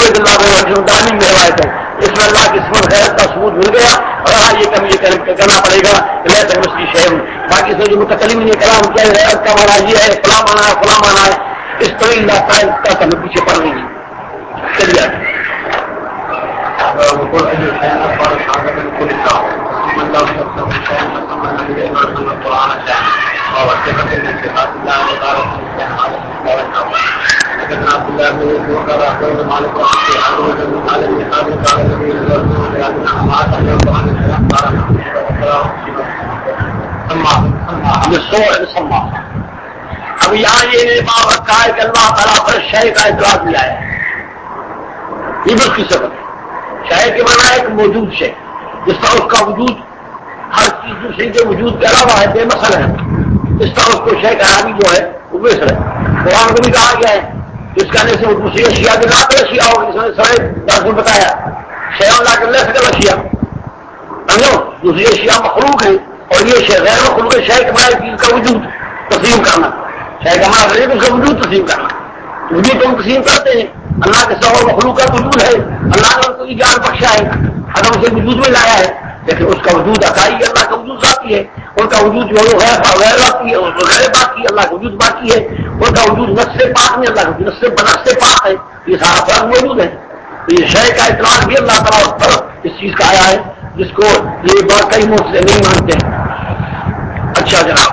عبید اللہ بن جردانی میں روایت ہے، اس میں اللہ کی صفت غیرت کا ثبوت مل گیا، اور ہاں یہ کمی یہ کرنا پڑے گا کہ لے تک مسجد شہر، باقی سے جو متکلم نے کلام کیا ہے غیرت کا مانا یہ ہے، فلاں مانا ہے فلاں مانا ہے، اس طرح اللہ تعالیٰ کا ہمیں پیچھے پڑ رہی ہے. چلیے اب یہاں یہ بات رکھا ہے کہ اللہ تعالیٰ پر شے کا اعتراض ملا ہے، یہ بھی اس کی سبب ہے. شے کے معنی ہے ایک موجود شے جس طرح اس کا وجود ہر چیز دوسری کے وجود کے علاوہ ہے، بے مثل ہے، اس طرح اس کو شے کا بھی جو ہے وہ بےثر ہے. قرآن کو بھی کہا گیا ہے اس کہنے سے وہ دوسری اشیاء کے لا کر اشیاء ہوگی، جس نے سارے درس میں بتایا شے لا کر لے سکل اشیاء سمجھو دوسری اشیاء مخلوق ہے، اور یہ شے غیر مخلوق ہے. شے کے معنی چیز کا وجود تسلیم کرنا، شے کا معنی ہے اس کا وجود تسلیم کرنا. وجود تو ہم تسلیم کرتے ہیں، اللہ کے سوا مخلوق کا وجود ہے، اللہ نے ان کو جان بخشا ہے، ہم اسے وجود میں لایا ہے، لیکن اس کا وجود عطائی ہے، اللہ کا وجود ذاتی ہے. ان کا وجود جو ہے غیر ذاتی ہے، غیر باقی ہے، اللہ کا وجود باقی ہے. ان کا وجود نفس سے پاک نہیں، اللہ کا وجود نفس سے بنفس سے پاک ہے. یہ سارا فرق موجود ہے. یہ شے کا اطلاق بھی اللہ تعالیٰ پر اس چیز کا آیا ہے جس کو یہ بات کئی مسئلے نہیں مانتے ہیں. اچھا جناب،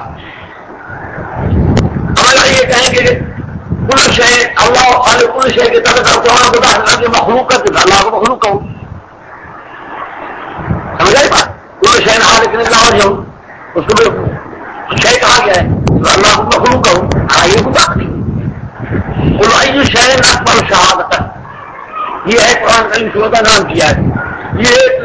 اب اگر یہ کہیں گے کل شے اللہ خالق کل شے کے طرف قرآن کو داخل کے مخلوق کا اللہ کو مخلوق کہوں، سمجھ آئی بات؟ کل شے خالق نے اللہ وجہ اس کو شے کہا گیا ہے، اللہ کو مخلوق کہوں، یہ کو بات نہیں. کل ای شے اکبر شہادت، یہ ہے قرآن کا شروع کا نام کیا ہے. یہ ایک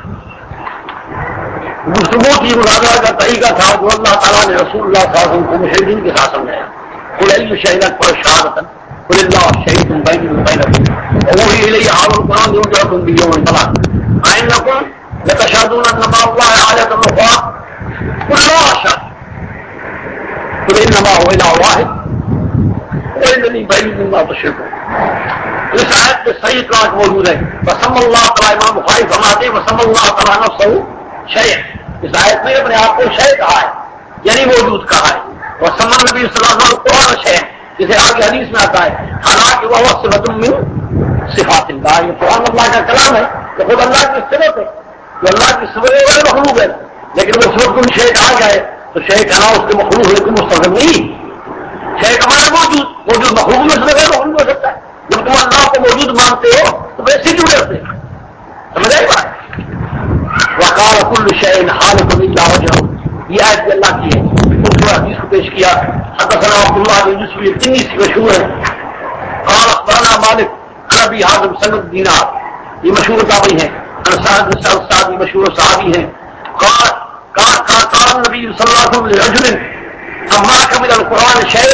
گفتگو کی مظاہرہ کا طریقہ تھا جو اللہ تعالیٰ نے رسول اللہ صلی اللہ علیہ وسلم کو مشرکین کے ساتھ سمجھایا. قل ای شے اکبر شہادت قل اللہ شہید بینی وبینکم ووحی الی ھذا القرآن لینذرکم به یوم القیامۃ ائنکم لتشهدون ان مع الله آلهة أخرى قل لا أشهد قل انما هو اله واحد واننی بريء مما تشركون. اس آیت میں صحیح اطلاق موجود ہے. وسم اللہ تعالیٰ امام بخاری فرماتے ہیں وسم اللہ تعالیٰ نفسہ شیء، اس آیت میں اپنے آپ کو شے کہا ہے یعنی موجود کہا ہے. وسم النبی صلی اللہ علیہ وسلم قرآن شیء، جسے آگے حدیث میں آتا ہے حالانکہ وہ صفۃ من صفات اللہ، یہ قرآن اللہ کا کلام ہے تو خود اللہ کی صفت ہے، جو اللہ کی صفت ہے وہ مخلوق ہے، لیکن وہ صفت کو شے کہا جائے تو شے کہنا اس کے مخلوق ہونے کو مستلزم نہیں. شے کا معنی موجود مخلوق میں سے غیر مخلوق ہو سکتا ہے. جب تم اللہ کو موجود مانتے ہو تو ویسے کیوں کرتے سمجھ آئی بات؟ وقال كل شيء خالق الا وجهه، یہ آیت بھی اللہ کی ہے. اس کو حدیث کو پیش کیا حدثنا عبد الله بن يوسف التنيسي سے مشہور ہے. قال اخبرنا مالك عن ابي حازم سند دینار، یہ مشہور تابعی ہیں. سعد بھی مشہور صحابی ہیں. قال النبي صلى الله عليه وسلم لرجل اماك من القرآن شيء،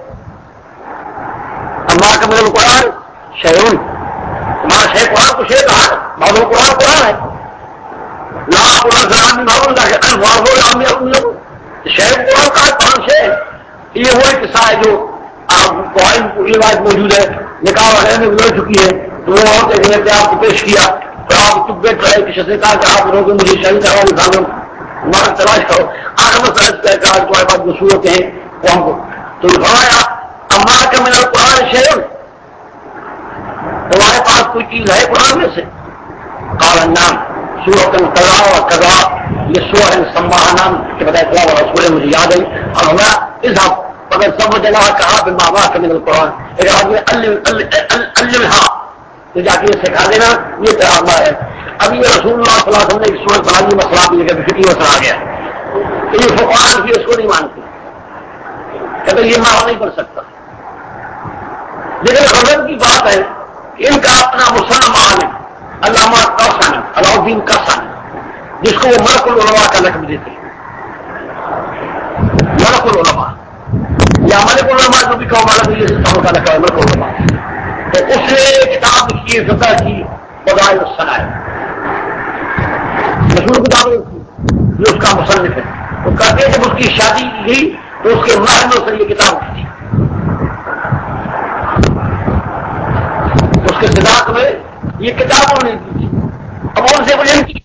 اماك من القرآن شيء، تمہارا شے قرآن کو شے کہا، بعض قرآن ہے لا قرآن اللہ کے شہر قرآن کا قرآن شے. یہ وہ قصہ ہے جو قرآن کی روایت موجود ہے، نکاح وغیرہ میں گزر چکی ہے، تو وہ عورت ایک نے آپ کو پیش کیا تو آپ چپ بیٹھ رہے کہ شخص نے کہا کہ آپ لوگوں کو مجھے شہید کروا دکھاؤ ہمارا تلاش کرو. آخر میں سرج کر کہا تمہارے پاس جو صورتیں ہیں وہ ہم کو تو فرمایا اما کا من القرآن شہر، تمہارے پاس کوئی چیز ہے قرآن میں سے؟ قال النام سورۃ قضا و قضا، یہ سورہ سماہ نام کے بتائے اطلاع والا سورہ مجھے یاد ہے. اور ہمارا اظہب اگر سب جگہ کہا کہ ماما کا من القرآن، ایک آدمی علمھا تو جا کے سکھا دینا، یہ تجربہ ہے. اب یہ رسول اللہ صلی اللہ علیہ وسلم نے ایک سورہ بنائی مسئلہ بھی لے فکی مسئلہ آ گیا تو یہ فقہاء بھی اس کو نہیں مانتے، کہتے یہ ماں نہیں کر سکتا. لیکن غضب کی بات ہے کہ ان کا اپنا مسلم عالم علامہ قاسانی علاء الدین قاسانی، جس کو وہ ملک العلماء کا لقب دیتے ہیں، ملک العلماء یا ملک العلماء جو بھی کہو ملک یہ سب کا لقب ہے ملک العلماء. تو اس نے کتاب لکھی ہے فقہ کی فضائل الصنائع، مشہور کتاب جو اس کا مصنف ہے. وہ کہتے ہیں جب اس کی شادی کی گئی تو اس کے مہر میں اس نے یہ کتاب لکھی، اس کے के सिद्धांत में ये किताबों ने दी थी। अब उनसे बोले इनकी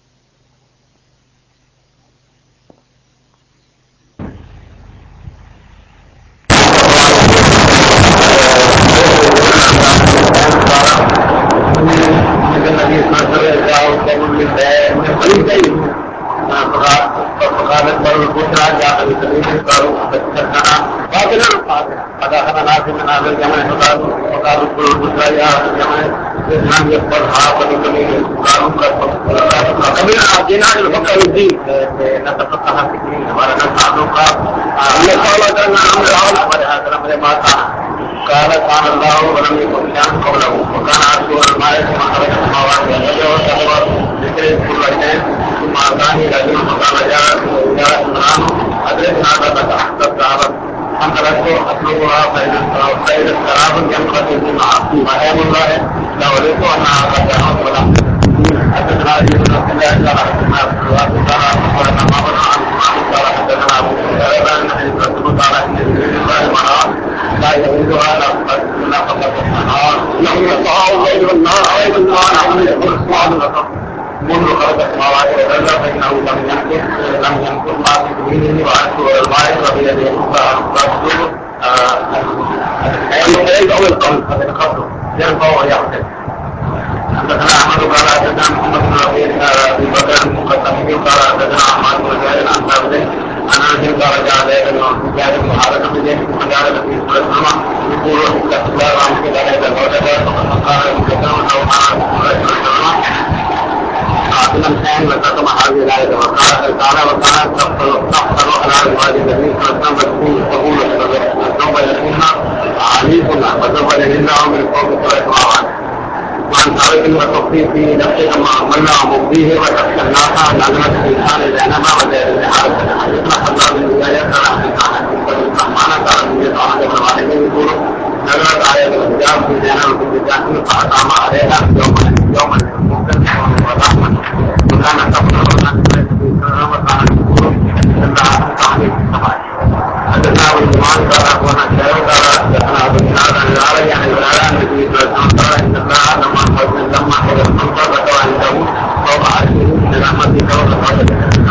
في نفسك ما عملنا ومضيه وتخشى الناس لأنك الإنسان لأنما وزير يطلق الله من ولاية معنا كان من يطعنا كما يقول نقرأ آية الحجاب في جانب الكتاب فأقام عليها يوما ممكن ورحمة وكان تقول وكان يقول إن الله تعالى السماء أدناه الإيمان قال ونشأ قال لأنا بالنار النار يعني النار التي تنصر إن الله لما حدث منصر عنده فوق عرشه من رحمته وقال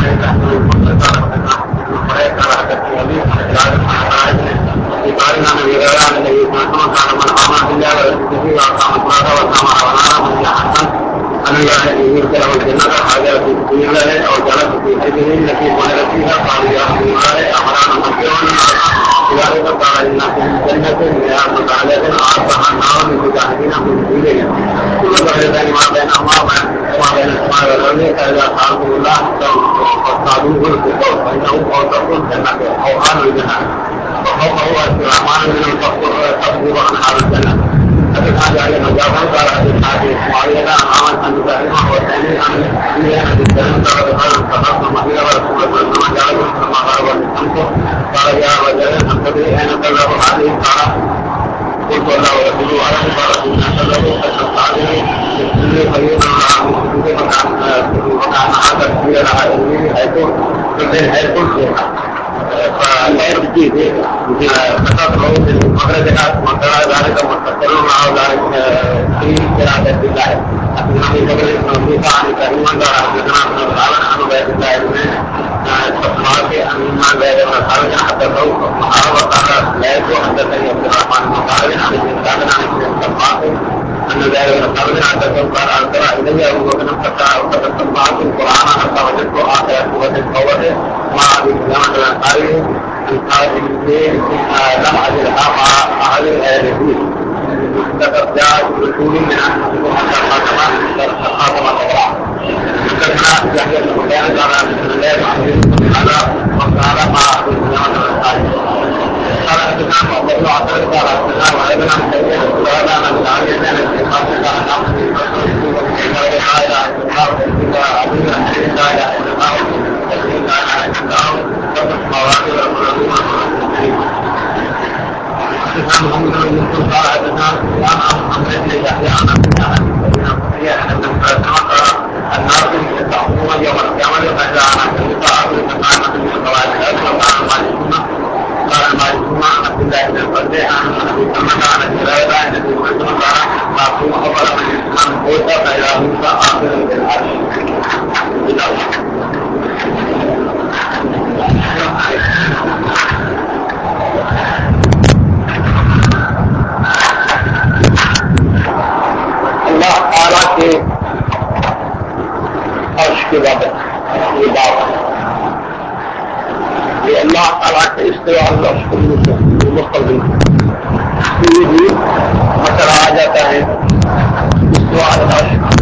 قالنا النبي قال النبي صلى الله عليه وسلم من آمن بالله ورسوله وأقام الصلاة وصام رمضان من أحسن أن الله يدخله الجنة حاجة في سبيل الله أو جلس في حجره التي ولد فيها قال يا رسول الله أمرنا مسجدا لذلك قال إن في الجنة مئات متعلقة أعطاها النار للمجاهدين في سبيله كل ذلك ما بينهما وما بين السماء والأرض فإذا سألتم الله فاصطادوه الكفر فإنه فوقكم جنة أو أهل الجنة وفوقه الرحمن من التصوير عن أهل الجنة لكن هذا على مجازا قال حديث هذه معاوية عمل أن تسلمه والثاني أن يأتي بالسلام قال فقط المحيط ورسول الله صلى الله عليه وسلم ثم غرب الشمس قال يا رجل أن تدري أين تذهب هذه قال قلت الله ورسوله أعلم قال إن تذهب فاستعجل بالسر خير وكان هذا السبيل لها إليه حيث فالغير جديد فتطلعوا من مخرجها وترى ذلك مستقر مع ذلك في قراءة الله لكن هذه قبل الموضوع عن كريم قال حدثنا ابن الغالب عن بيت الله بن الصحابي أن ما بين الخارج حتى لو محاربة قال لا يكون حدثني عبد الرحمن بن خالد عن الإنسان عن ابن الصحابي أن ذلك الخارج حتى لو قال أرسل إلي أبو بكر فقد سمعت القرآن حتى وجدت آخر سورة التوبة مع أبي سلمة الأنصاري لم أجدها مع أهل الآية لقد جاء رسول من أنفسكم حتى خاتم الأبرار ذكرنا يحيى بن حسين قال بسم الله على وقال مع أبي سلمة الأنصاري قال حدثنا محمد بن عبد قال حدثنا وابن عن سيدنا قال أنا من علي بن أبي طالب قال نعم قال محمد بن مسلم قال حدثنا عن عمرو بن کی عبادت یہ بات یہ اللہ تعالیٰ کے استوا اللہ مستقبل یہ بھی مسئلہ آ جاتا ہے استوا اللہ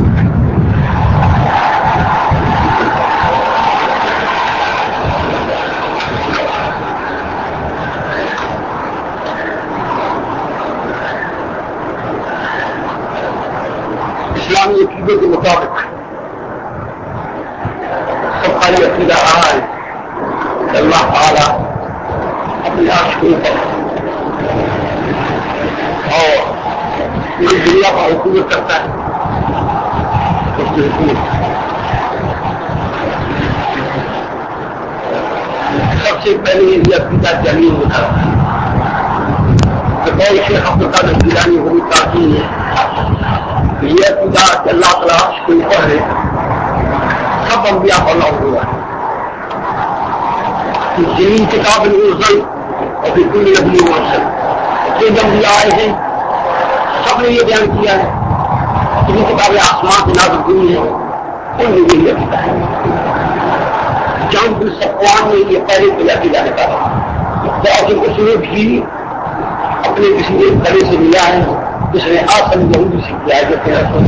اسلامی عقیدے کے مطابق سب کا یہ عقیدہ رہا ہے کہ اللہ تعالیٰ اپنے عرش کے اوپر اور پوری دنیا پر حکومت کرتا ہے اس کی حکومت سب سے پہلے یہ عقیدہ جلیل میں تھا کہ کوئی شیخ عبدالقادر جیلانی ہوئی تاکہ یہ عقیدہ کہ اللہ تعالیٰ عرش کے اوپر ہے سب انبیاء پر لاگو ہوا ہے جن کتاب انزل اور پھر کل نبی مرسل جو انبیاء آئے ہیں سب نے یہ بیان کیا ہے جن کتابیں آسمان سے نازل ہوئی ہیں ان میں یہی عقیدہ ہے جان بن صفوان نے یہ پہلے پہلے عقیدہ نکالا تو اس نے بھی اپنے کسی ایک بڑے سے ملا ہے جس نے آسن یہودی سے کیا ہے جو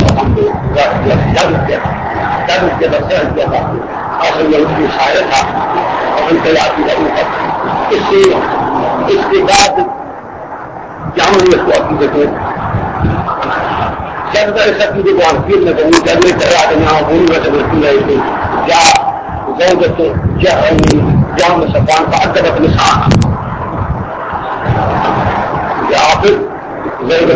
جاگرت کیا تھا آسن یہودی شاعر تھا اور ان کا عقیدہ اس کے بعد جامعیت کو عقیدے کو زیادہ اس عقیدے کو عقید میں کرنی چاہیے کرا دینا بھول میں سمجھتی ہے کہ کیا ضرورت جام سفان کا ادب نشان یا پھر ضرورت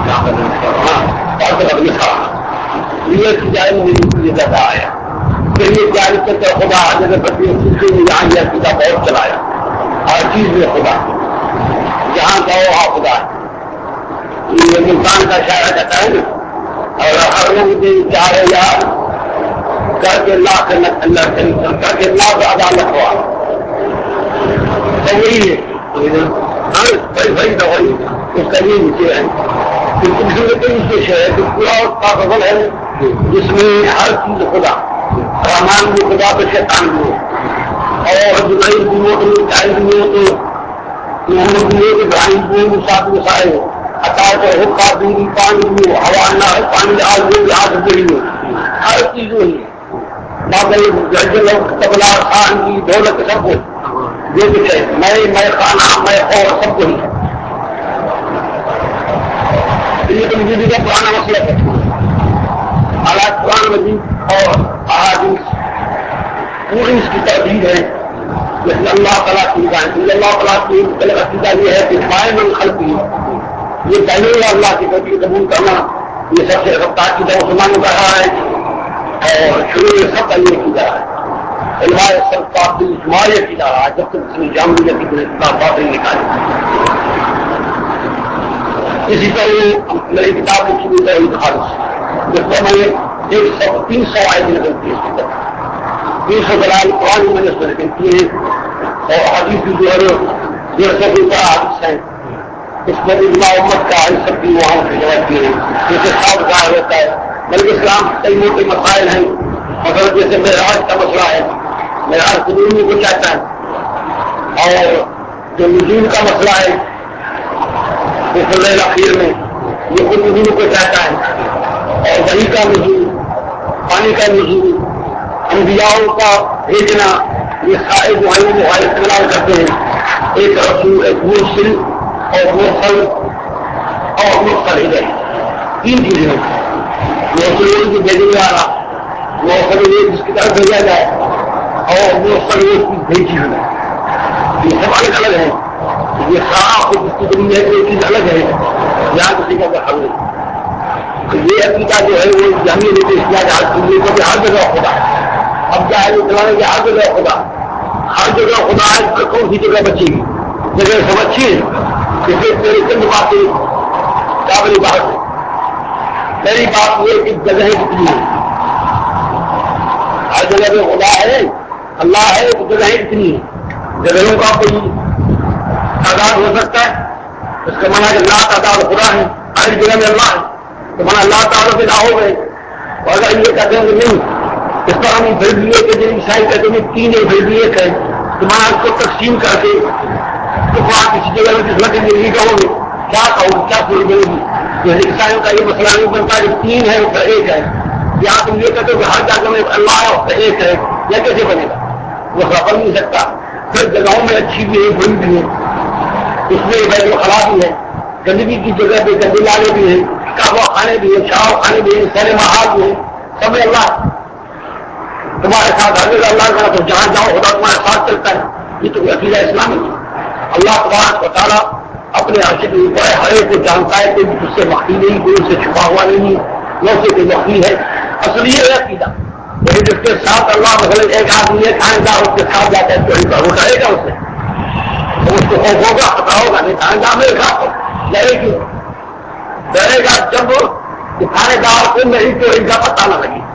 ادب نشان یہ جائے مجھے زیادہ آیا پھر یہ جاری کرتا خدا جگہ پتی سلسلے میں یہاں یہ عقیدہ بہت چلایا ہر چیز میں خدا جہاں جاؤ وہاں خدا یہ ملتان کا شاعر کہتا ہے نا اور ہر لوگ چاہ رہے یار کر کے اللہ کر کے اللہ کا عدالت ہوا تو وہی ہے بھائی دوائی اس کا یہ نیچے ہے کہ پورا کا فضل ہے جس میں ہر چیز خدا رحمان بھی خدا تو شیطان بھی ہو اور جبرائیل بھی ہو تو مکائیل بھی ہو تو محمد بھی ہو ابراہیم بھی ہو موسیٰ بھی مسائل ہو عطا کو حقا بھی پانی بھی ہو ہوا نہ ہو پانی آگ بھی آگ بھی ہو ہر چیز وہی ہے تبلا خان کی دولت سب کو جو کچھ ہے میں خانہ میں اور سب کو ہی یہ تو مجھے کا پرانا مسئلہ ہے حالات قرآن مجید اور احادیث پوری اس کی تردید ہے جیسے اللہ تعالیٰ کی اللہ تعالیٰ کی عقیدہ یہ ہے کہ قائم الخلق یہ پہلے اللہ کی تربیت قبول کرنا یہ سب سے رفتار کی طرف سمان کر رہا ہے اور شروع میں سب کا یہ کی جا رہا ہے علماء سب کافی اجماع کی جا رہا ہے جب تک اس نے جامعیت کی بات نہیں نکالی اسی طرح میری کتاب لکھی ہوئی ہے خالص جس پر میں نے 300 آیتیں نقل کی اس کی طرف 300 دلائل قرآن میں نے اس میں نقل کیے ہیں اور حدیث بھی جو ہے 150 کے اوپر حدیث ہیں اس پر اجماع امت کا ان سب کی وہاں سے جواب دیے ہیں جیسے صاف ظاہر ہوتا ہے بلکہ اسلام کئی موٹے مسائل ہیں مطلب جیسے معراج کا مسئلہ ہے معراج قبول کو چاہتا ہے اور جو نزول کا مسئلہ ہے اخیر میں یہ خود نزول کو چاہتا ہے اور وحی کا نزول پانی کا نزول انبیاء کا بھیجنا یہ سارے جو ہیں وہ استعمال کرتے ہیں ایک رسول ایک مرسل اور مرسل اور مرسل ہدایت 3 چیزیں ہیں مرسل کی بھیجنے والا مرسل یہ جس کی طرف بھیجا جائے اور مرسل یہ چیز بھیجی ہوئی یہ سب الگ الگ ہیں یہ صاف جس کی دنیا ہے یہ چیز الگ ہے یہاں کسی کا حل نہیں تو یہ عقیدہ جو ہے وہ جامعہ نتیش کیا جائے ہر جگہ خدا ہے اب کیا ہے چلانے کی ہر جگہ خدا ہے کون سی جگہ بچے گی جگہ سب اچھی ہے جسے میری چند باتیں قابل بات ہے پہلی بات یہ کہ جگہیں کتنی ہیں ہر جگہ پہ خدا ہے اللہ ہے تو جگہیں کتنی ہیں جگہوں کا کوئی تعداد ہو سکتا ہے اس کا مانا کہ لا تعداد خدا ہے ہر جگہ میں اللہ ہے تو مانا لا تعداد سے نہ ہو گئے اور اگر یہ کہتے ہیں کہ نہیں اس طرح نہیں پھر بھی ایک ہے عیسائی کہتے ہیں 3 ہے پھر بھی ایک ہے، تمہارا اس کو تقسیم کر کے تو وہاں کسی جگہ میں کس وقت نہیں کہو گے، کیا کہو کیا پوری ملے گی؟ عیسائیوں کا یہ مسئلہ نہیں بنتا کہ 3 ہے اس ایک ہے، یا تم یہ کہتے ہو کہ ہر جگہ میں اللہ ہے اس ایک ہے، یہ کیسے بنے گا؟ وہ بن نہیں سکتا۔ پھر جگہوں میں اچھی بھی ہے بری بھی ہے، اس میں بیت الخلا بھی ہے، گندگی کی جگہ پہ گندے لالے بھی ہیں، کعبہ خانے بھی ہیں، شاہ خانے بھی ہیں، سینما ہال بھی ہیں، سب میں اللہ تمہارے ساتھ ہر جگہ اللہ کا، تو جہاں جاؤ خدا تمہارے ساتھ چلتا ہے۔ یہ تو عقیدہ اسلامی ہے۔ اللہ تبارک و تعالیٰ اپنے عرش کے اوپر ہر ایک کو جانتا ہے، کوئی اس سے مخفی نہیں، کوئی اس سے چھپا ہوا نہیں ہے، وہ سے کوئی مخفی ہے۔ اصل یہ ہے عقیدہ، لیکن جس کے ساتھ اللہ مثلا ایک آدمی ہے خاندان اس کے ساتھ جاتا ہے تو وہ ڈرے گا اسے، تو اس کو خوف ہوگا خطرہ ہوگا، نہیں خاندان میرے ساتھ ڈرے کیوں؟ ڈرے گا جب تھانے دار کو میری چوری کا پتہ نہ لگے،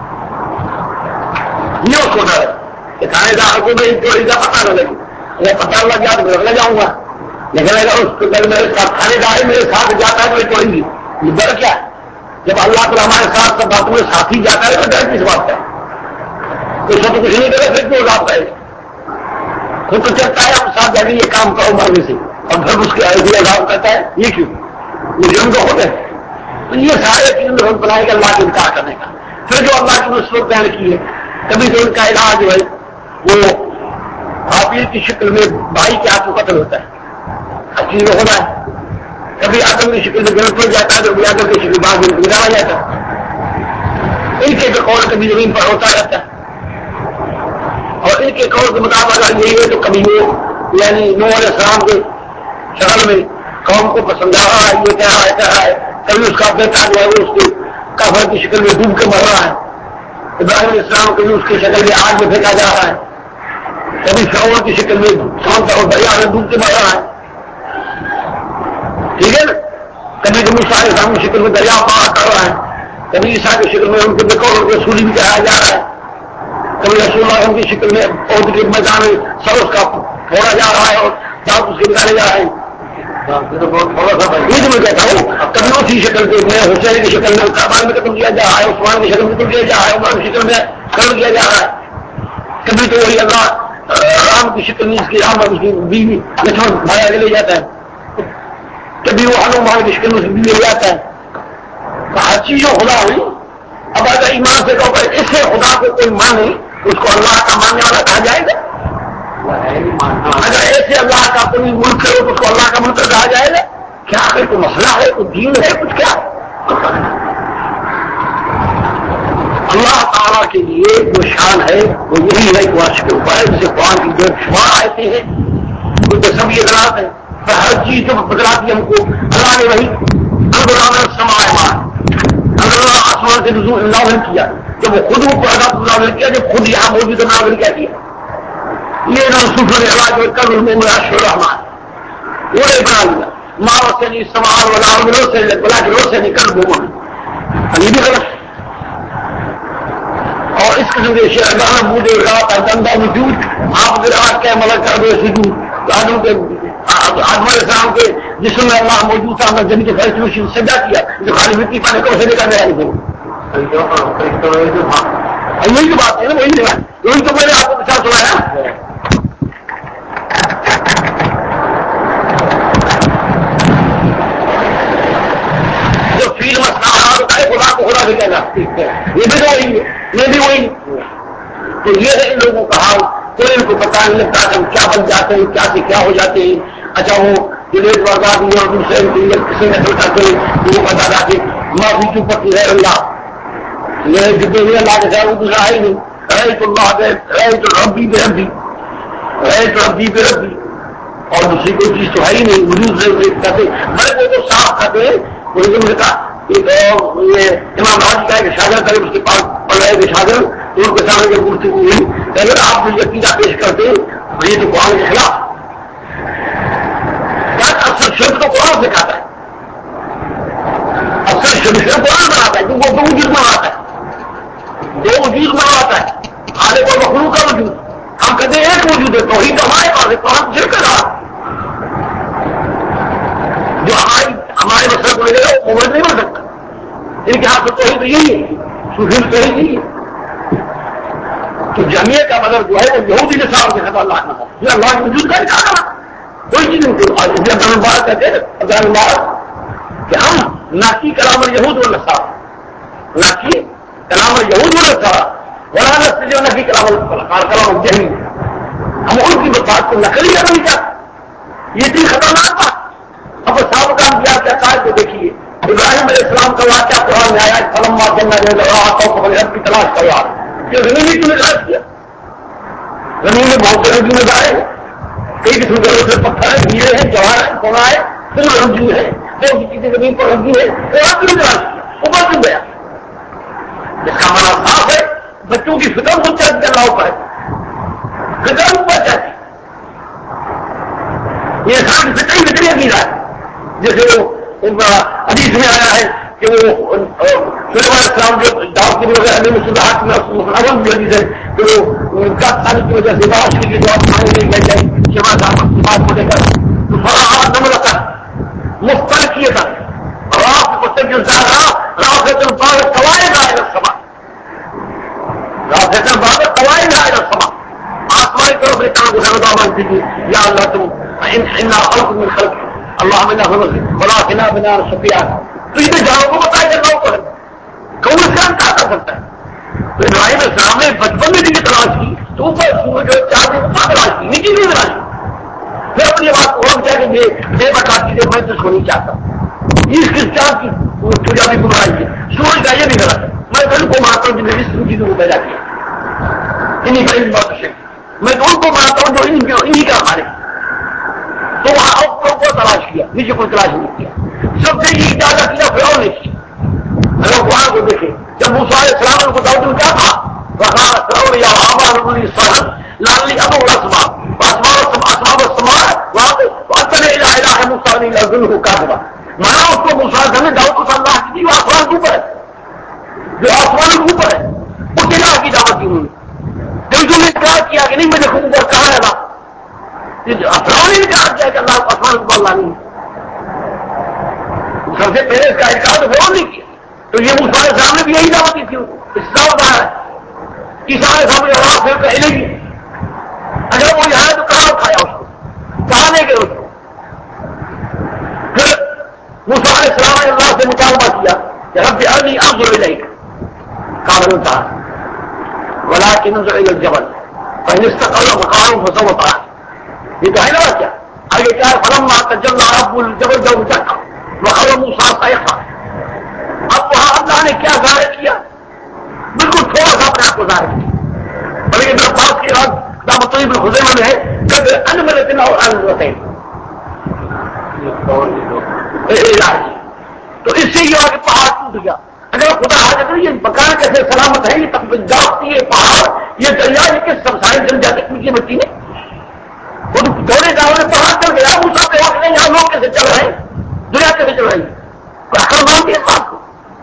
یہ اس کو ڈر ہے کہ تھانے دار کو میری چوری کا پتہ نہ لگے، اگر پتہ لگ گیا تو میں لے جاؤں گا، لیکن اگر اس کو میرے ساتھ تھانے دار میرے ساتھ جاتا ہے تو میں چوری گی، یہ ڈر کیا ہے؟ جب اللہ تعالیٰ ہمارے ساتھ سب باتوں میں ساتھی جاتا ہے تو ڈر کس بات کا ہے؟ کچھ تو کچھ نہیں کرے پھر کیوں لاتا ہے؟ خود تو چلتا ہے ہم ساتھ جا کے یہ کام کرو مرنے سے، اور پھر اس کے ایسی عذاب کرتا ہے، یہ کیوں؟ یہ جرم تو ہوتا ہے۔ تو یہ سارے چیز بنائے گا اللہ کے انکار کرنے کا۔ پھر جو اللہ کی نصرت بیان کی ہے، کبھی تو ان کا علاج جو ہے وہ حابیل کی شکل میں بھائی کے ہاتھ میں قتل ہوتا ہے، اچھی وہ ہونا ہے، کبھی آدم کی شکل میں گرد پڑ جاتا ہے، کبھی آدم کی شکل بعد میں گرایا جاتا ہے، ان کے قول کبھی زمین پر ہوتا رہتا ہے، اور ان کے قول کے مطابق اگر یہی ہے تو کبھی وہ یعنی نوح علیہ السلام کے شکل میں قوم کو پسند آ رہا ہے، یہ کہہ رہا ہے، کبھی اس کا بیٹا جو ہے وہ اس کے کافر کی شکل میں ڈوب کے مر رہا ہے، ابراہیم علیہ السلام کبھی اس کی شکل میں آگ میں پھینکا جا رہا ہے، کبھی فرعون کی شکل میں سمندر اور دریا میں ڈوب کے مر رہا ہے، ٹھیک ہے نا؟ کبھی تو موسیٰ علیہ السلام کی شکل میں دریا پار کر رہا ہے، کبھی عیسیٰ کی شکل میں ان کے بقول رسولی بھی کہا جا رہا ہے، کبھی رسول اللہ کی شکل میں عہد کے میدان میں سر اس کا پھوڑا جا رہا ہے اور دانت اس کے نکالے جا رہے ہیں، تھوڑا سا یہ میں کہتا ہوں کبھی اسی شکل کے میں حسین کی شکل میں کعبہ میں قتل کیا جا رہا ہے، عثمان کی شکل میں قتل کیا جا رہا ہے، عمر کی شکل میں قتل کیا جا رہا ہے، کبھی تو وہی اللہ رام کی شکل میں اس کی رام اور اس کی بیوی لکشمن بھایا کے لے جاتا ہے، کبھی وہ ہنومان کی شکل میں اس کی بیوی لے جاتا ہے، تو ہر چیز جو خدا ہوئی۔ اب اگر ایمان سے کہو کہ اس سے خدا کو کوئی مانے اس کو اللہ کا ماننے والا کہا جائے گا؟ اگر ایسے اللہ کا کوئی ملک ہے تو اس کو اللہ کا ملک کہا جائے گا؟ کیا ہے؟ کوئی مسئلہ ہے، کوئی دین ہے، کچھ کیا؟ اللہ تعالیٰ کے لیے جو شان ہے وہ یہی ہے کہ عرش کے اوپر ہے، جسے قرآن کی جو شمار آتے ہیں ان کے سب یہ غلط ہے، ہر چیز جو بدلاتی ہم کو اللہ نے وہی سماعمان آسمان سے نازل کیا، جب وہ خود اوپر نازل کیا، جب خود یہاں موجود نازل کیا یہ نصوص علاج کل میں رحمان وہ بنا لیا ماں سے نہیں سوال والا سے بلا کے سے نکل گھوما، یہ بھی غلط ہے۔ اور اس قسم کے شہر مجھے رات گندا وجود آپ رات کے ملک کر دے سجود آدم کے آدم علیہ السلام کے جسم میں اللہ موجود تھا، ہم جن کے فیصلے سجا کیا جو خالی مٹی پانے کو سے نکل رہا ہے، یہی تو بات ہے نا، وہی تو میں نے آپ کو مثال سنایا۔ جو فیل مسئلہ ہوتا ہے خدا کو خدا سے کہنا، یہ بھی وہی ہے، یہ بھی وہی، تو یہ ہے ان لوگوں کا حال، کوئی ان کو پتا نہیں لگتا کہ ہم کیا بن جاتے ہیں، کیا سے کیا ہو جاتے ہیں۔ اچھا وہ جنید بردار اور دوسرے کسی نسل کرتے وہ بتا رہا کہ معافی کیوں پڑتی ہے اللہ، یہ جتنے بھی اللہ کے ساتھ وہ دوسرا ہے ہی نہیں، رہے تو اللہ رہے تو ربی بے ربی، رہے تو ربی بے ربی، اور دوسری کوئی چیز تو ہے ہی نہیں، وجود سے کہتے بڑے وہ تو صاف کرتے ہیں۔ نے کہا یہ امام راجی کا ایک شاگرد کرے اس کے پاس پڑھ رہے تھے شاگرد، تو ان کے سامنے جو گفتگو ہوئی کہ اگر آپ مجھے عقیدہ پیش کرتے تو یہ تو قرآن کے خلاف، اکثر شرک تو قرآن سکھاتا ہے، اکثر شرک قرآن بناتا ہے کیونکہ وہ دو وجود بناتا ہے، دو وجود بناتا ہے، خالق اور مخلوق کا وجود، ہم کہتے ہیں ایک وجود ہے، توحید تو ہمارے پاس ہے، قرآن شرک کا رہا جو ہمارے مسئلہ کو لے گا وہ مومن نہیں بن سکتا، ان کے ہاتھ میں توحید یہی ہے، صوفی توحید یہی ہے۔ تو جامعہ کا مطلب جو ہے وہ یہودی نصاب کے ساتھ اللہ نہ ہو یہ اللہ کے وجود کا انکار کرنا کوئی چیز نہیں بات کہتے ہیں کہ ہم نہ کی کلام یہود و نصاب نہ کی کلام یہود و نصاب ولا جو نہ کی کلام جہی ہم ان کی بات کو نقل ہی کرنا نہیں چاہتے یہ اتنی خطرناک بات اب صاحب کام کیا کیا تو دیکھیے ابراہیم علیہ السلام کا واقعہ قرآن میں آیا فلم کی تلاش کروا یہ زمین ہی تم نے تلاش کیا زمین میں بہت سے رنجو نظر آئے کئی قسم کے سے پتھر ہیں ہیرے ہیں جواہر ہیں سونا ہے پھر رنجو ہے جو کسی زمین پر رنجو ہے وہ آپ نے تلاش کیا اوپر کیوں گیا جس کا مانا صاف ہے بچوں کی فکر کو چاہتے اللہ پر ہے فکر اوپر چاہتی یہ انسان فکر ہی فکری عقیدہ ہے جیسے وہ حدیث میں آیا ہے کہ وہ سلیمان السلام جو دعوت کی وجہ سے مسلحات میں حدیث ہے کہ وہ تعلق کی وجہ سے بات کی جواب مانگنے نہیں گئے جائے شما صاحب کی بات کو لے کر نمل کر مختلف کیے تھا راف مستقل رافت الباغ قواعد آئے سما رافت الباغ قواعد آئے سما آسمانی طرف سے کام گزرا مانگتی تھی یا اللہ تم خلق من خلق اللہ منا بلا خنا بنا شفیع تو یہ جانوں کو بتایا جاتا ہوں کون انسان کیا کر سکتا ہے تو ابراہیم السلام نے بچپن میں بھی تلاش کی تو اوپر سورج چار دن کا تلاش کی نیچے بھی تلاش کی پھر اپنی بات کو ہم کیا کہ بے بتا چیزیں میں تو نہیں چاہتا اس کے چاند کی پوجا بھی گمراہی ہے سورج کا یہ بھی غلط ہے میں تو ان کو مانتا ہوں جن نے اس چیزوں کو پیدا کیا انہیں کا ان بات میں تو ان کو مانتا ہوں جو انہیں کا مارے تو وہاں اوپر کو تلاش کیا نیچے کو تلاش نہیں کیا سب سے یہ اجازت کیا پھر اور نہیں کیا اگر قرآن کو دیکھے جب موسیٰ علیہ السلام کو داؤد نے کیا تھا وقال فرعون یا حامان ابني صالحا لعلي ابلغ اسباب السماء واطلع الى اله موسى اني لاظنه كاذبا مانا اس کو موسیٰ نے داؤد کو اللہ کی دی وہ آسمان کے اوپر ہے جو آسمان کے اوپر ہے اس الہ کی دعوت دی انہوں نے جب انہوں نے کہا کیا کہ نہیں میں دیکھوں اوپر کہاں ہے اللہ فرعون نے کہا کیا کہ اللہ آسمان کے اوپر اللہ نہیں سب سے پہلے اس کا انکار تو فرعون نہیں کیا تو یہ موسیٰ علیہ السلام نے بھی یہی دعوت دی تھی اس کا ہے عیسیٰ علیہ السلام نے راہ پھر پہلے ہی اگر وہ یہاں ہے تو کہاں اٹھایا اس کو کہاں لے گئے اس کو پھر موسیٰ علیہ السلام نے اللہ سے مطالبہ کیا کہ رب ارنی انظر الیک قال تعالی ولكن انظر الى الجبل فان استقر مكانه فسوف تراني یہ تو ہے نا کیا آگے کیا فلما تجلى رب الجبل دكا وخر موسى صيحا اب وہاں اللہ نے کیا ظاہر کیا بالکل تھوڑا سا اپنے آپ کو ظاہر کیا بلکہ میرے پاس کی رات دامت ابن خزیمہ میں ہے کہ ان ملتنا اور ان ہوتے تو اس سے یہ آگے پہاڑ ٹوٹ گیا اگر خدا حاجت نہیں یہ مکان کیسے سلامت ہے یہ تب جاتی ہے پہاڑ یہ دریا یہ کس سب سائن چل جاتے پیچھے بچی نے وہ تھوڑے گاؤں میں پہاڑ چل گیا اس آپ کے وقت نہیں یہاں لوگ کیسے چل رہے ہیں دنیا کیسے چل رہی ہے آخر مانتی ہے بات کو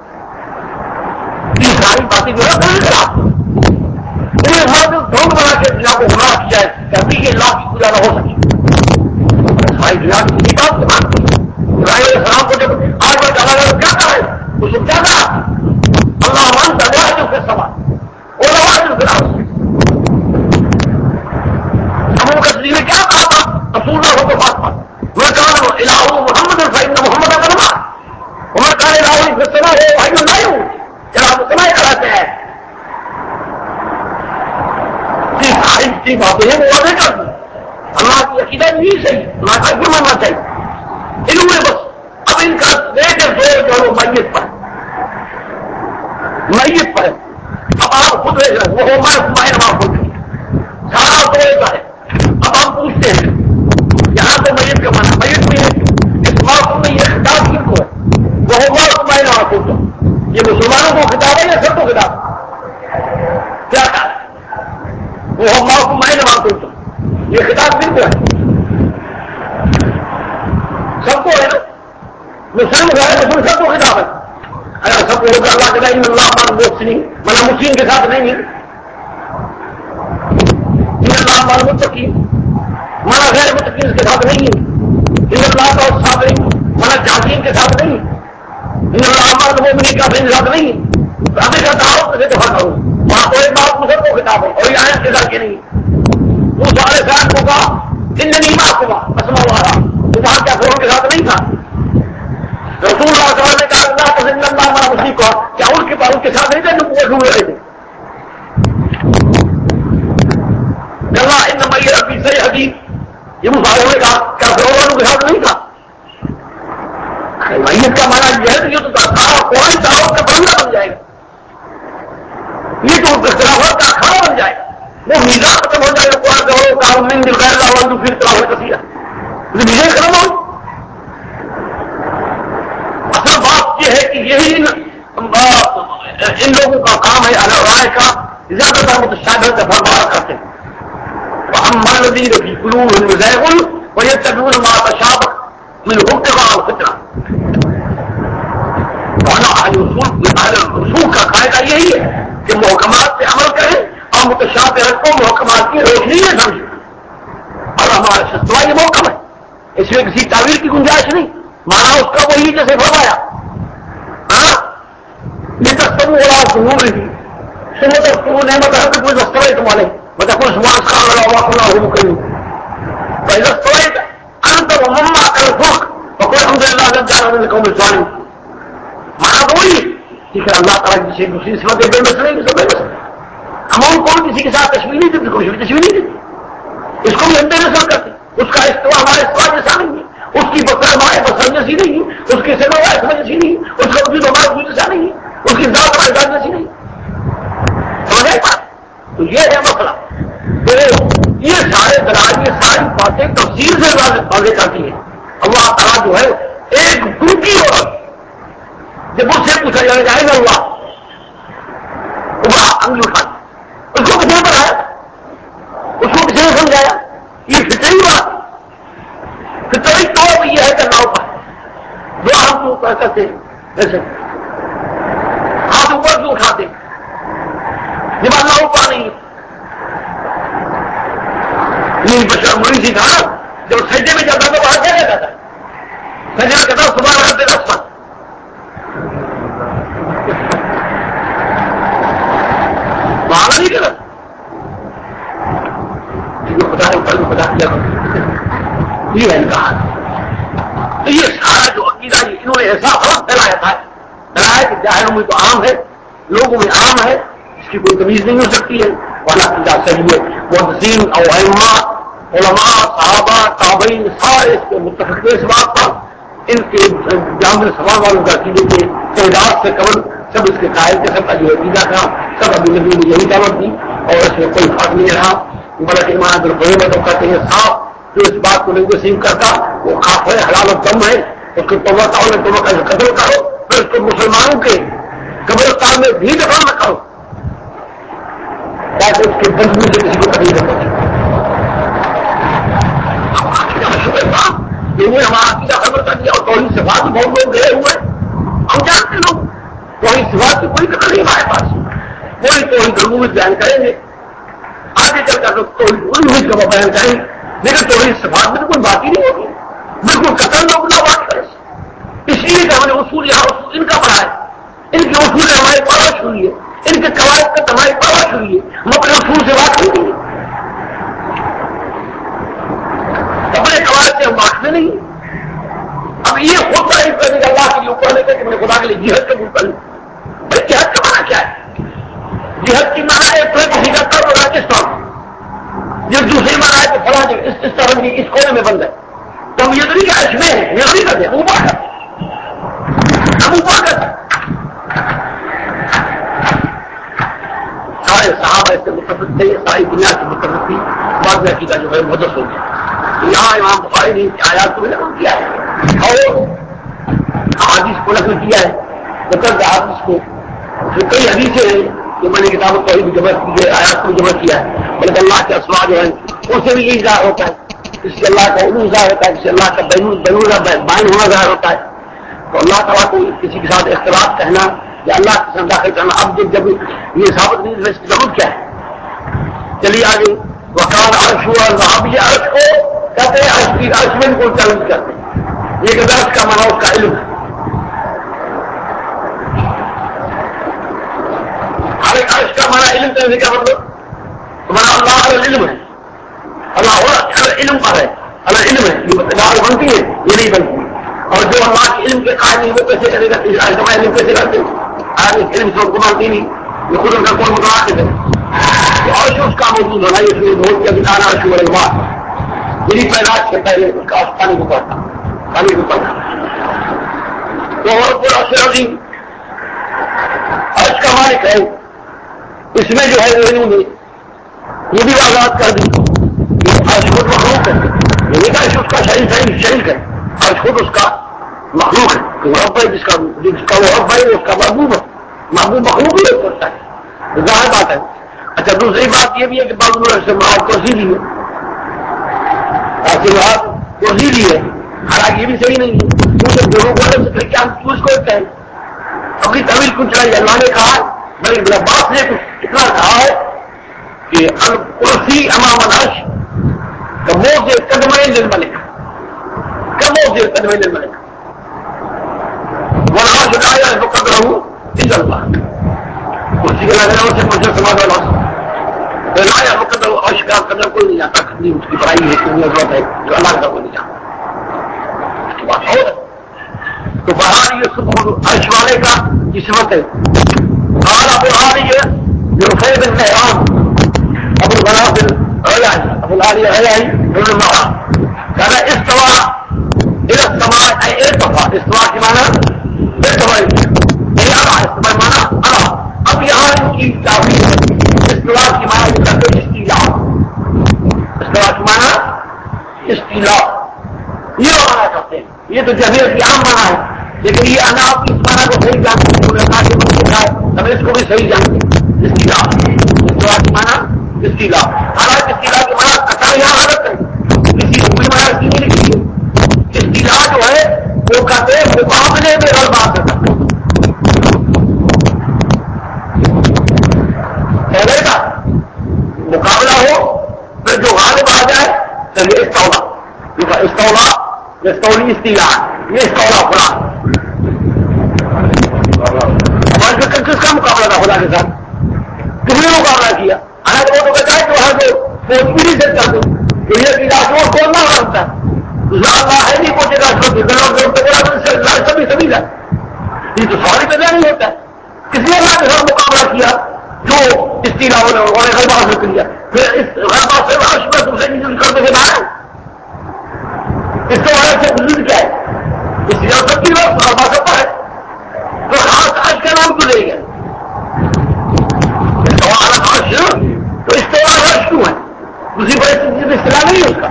یہ ساری باتیں جو ہے انہیں ہمارے ڈھونگ بنا کے دنیا کو گمراہ کیا ہے کبھی یہ اللہ کی پوجا نہ ہو سکے ہماری دنیا کی کسی بات سے مانتی ہے ابراہیم علیہ السلام کو جب آج بار ڈالا کیا کہا ہے اس کو کیا کہا اللہ مان کا جو پھر سوال اور آواز پھر ابو کثیر نے کیا کہا تھا رسول اللہ کو بات پاس میں کہا الہ محمد فإن محمد کرنا عمر کا الہ پھر سنا ہے بھائی نہیں ہوں چلا سنا کراتے ہیں ساری باتیں ہیں وہ واضح کر دیں اللہ کی عقیدہ نہیں صحیح اللہ کا کیوں ماننا چاہیے انہوں نے بس اب ان کا دیکھ زور جو ہے میت پر ہے اب آپ خود دیکھ رہے وہ میں نماز خود سارا زور کا ہے اب ہم پوچھتے ہیں یہاں تو میت کا مانا میت بھی ہے اس موقع میں یہ خطاب کن کو ہے وہ میں نماز خود یہ مسلمانوں کو خطاب ہے یا سب کو خطاب کیا کہا وہ موقع میں نماز خود یہ خطاب کن کو ہے سب کو ہے نا مسلم سب کو خطاب ہے اگر سب کو ہوگا اللہ کے نہیں اللہ مان محسنین منا مسلم کے ساتھ نہیں ہے اللہ مان متقین منا غیر متقین کے ساتھ نہیں ہے اللہ کا صابرین منا جاہلین کے ساتھ نہیں ہے اللہ مان مومنین کا ساتھ نہیں ہے ابھی کا دعوت سے دفاع کروں وہاں کوئی بات مسلم کو خطاب ہے اور یہاں ڈھونڈ رہے تھے. اللہ ان نمبر ابھی صحیح حدیث یہ مسافروں نے کہا کیا فروغ کے ساتھ نہیں تھا. میت کا مانا یہ ہے کہ یہ تو سارا قرآن تعاون کا بندہ بن جائے گا. یہ تو اختلافات کا کھڑا بن جائے گا. وہ میزان ختم ہو جائے گا. قرآن کا من دل غیر اللہ پھر طرح کسیا میزان ختم ہو. اصل بات یہ ہے کہ یہی ان لوگوں کا کام ہے رائے کا زیادہ تر متشابہت کا بھرمار کرتے ہیں. ہم الذین فی قلوبہم زیغ ویتبعون ما تشابہ منہ ابتغاء الفتنہ. اصول کا قاعدہ یہی ہے کہ محکمات پہ عمل کریں اور متشابہت کو محکمات کی روشنی میں سمجھیں. اور ہمارا ستوا یہ محکم ہے, اس میں کسی تعویل کی گنجائش نہیں. مانا اس کا وہی جیسے فرمایا یہ تستم والا ظہور رہی سمت اور نعمت ہے کہ کوئی دستوئی تمہارے مطلب کچھ مانس کا اللہ کروں بھائی دستوئی انت و مما کر فرق اور کوئی الحمد للہ جانا قوم سوانی مانا وہی ٹھیک ہے. اللہ تعالیٰ کسی دوسری صفت بے مثل نہیں بے مثل ہم ان کو کسی کے ساتھ تشبیہ نہیں دیتے, کوئی تشبیہ نہیں دیتی. اس کو بھی ہم بے مثل کرتے. اس کا استوا ہمارے استوا جیسا نہیں ہے, اس کی بسر ہمارے بسر جیسی نہیں ہے, اس کی سمجھ ہمارے سمجھ جیسی نہیں ہے, اس کا وجود ہمارے وجود جیسا نہیں ہے, اس کی ذات ہمارے ذات جیسی نہیں. سمجھ آئی بات؟ تو یہ ہے مسئلہ. تو یہ سارے دلائل یہ ساری باتیں تفصیل سے واضح کرتی ہیں. اللہ تعالیٰ جو ہے ایک ڈوبی عورت جب اس سے پوچھا جائے گا اللہ انگلی اٹھا اس کو کتنے پر ہے, اس کو کسی نے سمجھایا. یہ فطری بات فطری طور یہ ہے کہ اللہ اوپر جو ہم کو کہہ سکتے ایسے ہاتھ اوپر جو اٹھاتے جب اللہ اوپر نہیں بشر مری سی تھا جب سجدے میں جاتا تو وہاں کیا کہتا تھا سجدے میں کہتا صبح رہتے رسم وہاں نہیں کرا خدا کیا یہ ہے ان کا حال. تو یہ سارا جو عقیدہ انہوں نے ایسا فرق پھیلایا تھا کہ جاہلوں میں تو عام ہے, لوگوں میں عام ہے, اس کی کوئی تمیز نہیں ہو سکتی ہے. والا عقیدہ صحیح ہے. محدثین اور ائمہ علماء صحابہ تابعین سارے اس کے متفق اس بات پر. ان کے جامع سوال والوں کا عقیدے کے تعداد سے قبل سب اس کے قائل کے سب کا جو عقیدہ تھا سب ابھی نبی نے یہی دعوت دی اور اس میں کوئی فرق نہیں رہا. بلکہ ایمان بالغیب تو کہتے ہیں صاحب جو اس بات کو نہیں تسلیم کرتا وہ کافر حلال و دم ہے. اس کو توبہ توبہ کا قتل کرو, پھر اس کو مسلمانوں کے قبرستان میں بھی دفن نہ کرو تاکہ اس کے بدبو سے کسی کو تکلیف نہ پہنچے. ہمارا عقیدہ خبر کر دیا اور توحید صفات بھی بہت لوگ گئے ہوئے ہم جانتے لوگ توحید صفات کی کوئی قدر نہیں ہمارے پاس. کوئی توحید ربوبیت بیان کریں گے آگے چل کر توحید الوہیت کا بیان کریں گے, لیکن توحید صفات میں تو کوئی بات ہی نہیں ہوگی. بالکل قتل لوگ نہ بات کریں. اس لیے کہ ہم نے اصول یہاں اصول ان کا پڑھا ہے, ان کے اصول ہماری پرورش ہوئی ہے, ان کے قواعد تک ہماری پرورش ہوئی ہے. ہم اپنے اصول سے بات نہیں ہے, اپنے قواعد سے ہم بات نہیں. اب یہ خود تعریف کرنے کا اللہ کے لیے اوپر لے کر کہ میں نے خدا کے لیے جہاد قبول کر لوں. بھائی جہاد کا معنی کیا ہے؟ جہاد کی معنی ہے تو کسی کا کر رہا کس طرح یہ دوسری معنی ہے کہ فلاں اس طرح کی اس کونے میں بند ہے تو ہم یہ تو نہیں کہ اس میں ہے یہ نہیں کرتے اوپر کرتے ہم اوپر کرتے. سارے صحابہ اس سے متفق تھے, ساری دنیا سے متفق تھی. بعد میں عقیدہ جو ہے مدد ہو گیا. یہاں امام بخاری نے آیات کو نقل کیا ہے اور حدیث کو نقل کیا ہے. مطلب حدیث کو کئی حدیثیں ہیں جو میں نے کتاب توحید میں جمع کی ہے, آیات کو جمع کیا ہے. بلکہ اللہ کے اسماء جو ہیں ان سے بھی یہی ظاہر ہوتا ہے. کسی اللہ کا علو ظاہر ہوتا ہے, کسی اللہ کا بین ہونا ظاہر ہوتا ہے. تو اللہ تعالیٰ کو کسی کے ساتھ اختلاف کہنا یا اللہ کے ساتھ داخل کرنا اب جب یہ ثابت نہیں ہے اس کی ضرورت کیا ہے. چلیے آگے وقال عرش اور یہ عرش کو کہتے ہیں عرش میں کو چیلنج کرتے ہیں. یہ کہ عرش کا مانا اس کا علم ہے. ہر ایک عرش کا مانا علم کرنے کا مطلب تمہارا اللہ علیہ علم ہے. اللہ علم پر ہے, اللہ علم ہے. یہ بات بنتی ہے یہ نہیں بنتی. اور جو اللہ کے علم کے قائم نہیں وہ کیسے کرے گا؟ علم کیسے کرتے آج علم سے ان کو مانتی نہیں. یہ خود ان کا کون متعاقد ہے اور اس کا موجود ہونا یہ سورج بہت کے بتانا شور الباد میری پیدائش سے پہلے اس کا پانی کو پڑھنا تو اور پورا عظیم عرش کا مالک ہے. اس میں جو ہے وہ انہوں نے یہ بھی آزاد کر دی کہ عرش خود مخلوق ہے. یہ نہیں کہ اس کا شریک ہے. عرش خود اس کا مخلوق ہے کہ وہ رب ہے جس کا وہ رب ہے اس کا محبوب ہے. محبوب مخلوق ہی ہو سکتا ہے ظاہر بات ہے. اچھا دوسری بات یہ بھی ہے کہ بعض لوگ سے مراد توحیدی ہے مراد توحیدی ہے. حالانکہ یہ بھی صحیح نہیں ہے کیونکہ دونوں والے سے پھر کیا ہم چوز کرتے ہیں اپنی طویل کچھ چلائی. اللہ نے کہا بھائی ابن عباس نے کچھ اتنا کہا ہے کہ الکرسی امام العرش کموز قدمین للملک کموز قدمین للملک والعرش لا يعرف قدره الا الله. کرسی کے لگنے سے مجھے سماج والا لا يعرف قدره عرش کا قدر کوئی نہیں جانتا. اس کی بڑائی ہے کہ ضرورت ہے جو اللہ کا کوئی نہیں جانتا. بات اور تو بہار یہ سب عرش والے کا قسمت ہے. قال ابو العالیہ رفیع بن مہران ابو الغناصر علیہ ابو العالیہ علیہ بن مہران کہنا استوا الى السماء اي ارتفع. استوا کی معنی ارتفاع استوا معنی اعلی. اب یہاں ان کی تعبیر ہے استوا کی معنی کہتے ہیں استیلاء. استوا کی معنی استیلاء یہ معنی کرتے ہیں. یہ تو جہیز کی عام معنی ہے لیکن یہ انا آپ اس معنی کو صحیح جانتے ہیں ہم اس کو بھی صحیح جانتے ہیں. استیلاء استوا کی معنی استیلاء. حالانکہ استیلاء کی معنی قطع یہاں غلط ہے. کسی کوئی معنی کی نہیں لکھی ہے. استیلاء جو ہے وہ کہتے ہیں مقابلے میں غلبہ کرتا ہے. پہلے کا مقابلہ ہو پھر جو غالب آ جائے تو یہ استولا استولا استولی استیلاء یہ استولا فلاں ہمارے کس کا مقابلہ تھا خدا کے ساتھ کس نے مقابلہ کیا. حالانکہ وہ تو کہتا ہے کہ وہاں جو پوری سے کر دو تو یہ علاج وہ کون نہ بنتا اللہ ہے نہیں پہنچے گا سبھی کا یہ تو سوال پیدا نہیں ہوتا ہے. کس نے اللہ کے ساتھ مقابلہ کیا جو استیلاء اور غلبہ حاصل کیا. پھر اس غلبہ سے عرش میں دوسرے چیز کرتے کے بعد اس کے وجہ سے بزرگ کیا ہے اس ریاست کی وقت غلبہ کرتا ہے تو خاص عرش کا نام کیوں لے گیا. اس کا عالم عرش تو اس کے بعد عرش کیوں ہے دوسری بڑی چیز اصطلاح نہیں ہے اس کا.